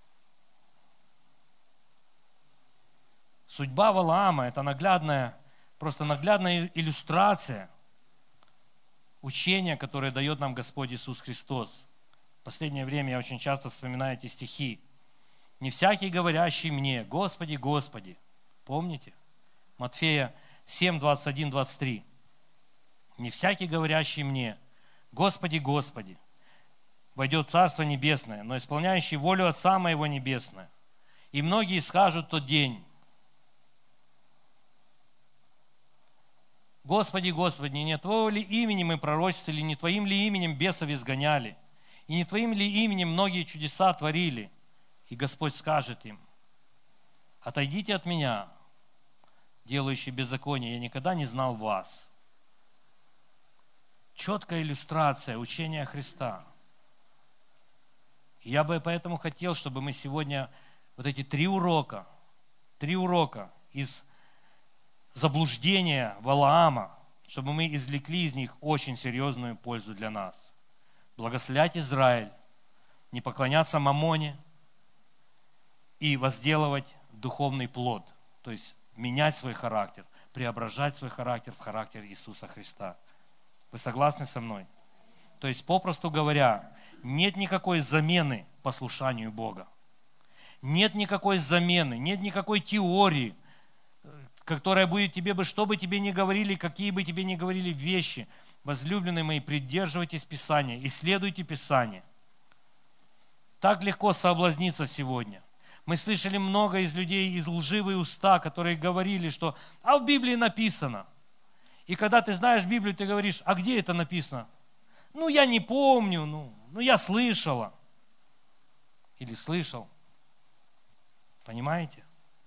Судьба Валаама – это наглядная, просто наглядная иллюстрация учения, которое дает нам Господь Иисус Христос. В последнее время я очень часто вспоминаю эти стихи. «Не всякий, говорящий мне, Господи, Господи». Помните? Матфея семь, двадцать один, двадцать три. «Не всякий, говорящий мне, Господи, Господи, войдет в Царство Небесное, но исполняющий волю Отца Моего Небесного. И многие скажут в тот день: Господи, Господи, не Твоего ли имени мы пророчествовали, не Твоим ли именем бесов изгоняли, и не Твоим ли именем многие чудеса творили? И Господь скажет им: отойдите от меня, делающие беззаконие, я никогда не знал вас». Четкая иллюстрация учения Христа. И я бы поэтому хотел, чтобы мы сегодня вот эти три урока, три урока из заблуждения Валаама, чтобы мы извлекли из них очень серьезную пользу для нас. Благословлять Израиль, не поклоняться Мамоне и возделывать духовный плод, то есть менять свой характер, преображать свой характер в характер Иисуса Христа. Вы согласны со мной? То есть, попросту говоря, нет никакой замены послушанию Бога. Нет никакой замены, нет никакой теории, которая будет тебе бы, что бы тебе ни говорили, какие бы тебе ни говорили вещи. Возлюбленные мои, придерживайтесь Писания, исследуйте Писание. Так легко соблазниться сегодня. Мы слышали много из людей, из лживые уста, которые говорили, что «а в Библии написано». И когда ты знаешь Библию, ты говоришь, а где это написано? Ну, я не помню, ну, ну я слышала. Или слышал. Понимаете?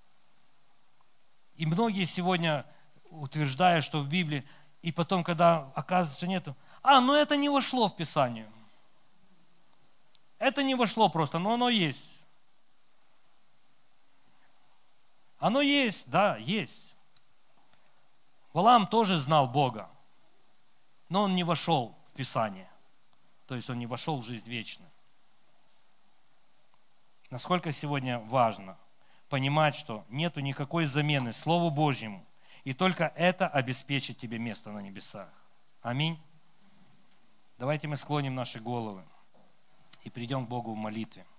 И многие сегодня утверждают, что в Библии, и потом, когда оказывается нету, а, ну это не вошло в Писание. Это не вошло просто, но оно есть. Оно есть, да, есть. Валаам тоже знал Бога, но он не вошел в Писание. То есть он не вошел в жизнь вечную. Насколько сегодня важно понимать, что нету никакой замены Слову Божьему, и только это обеспечит тебе место на небесах. Аминь. Давайте мы склоним наши головы и придем к Богу в молитве.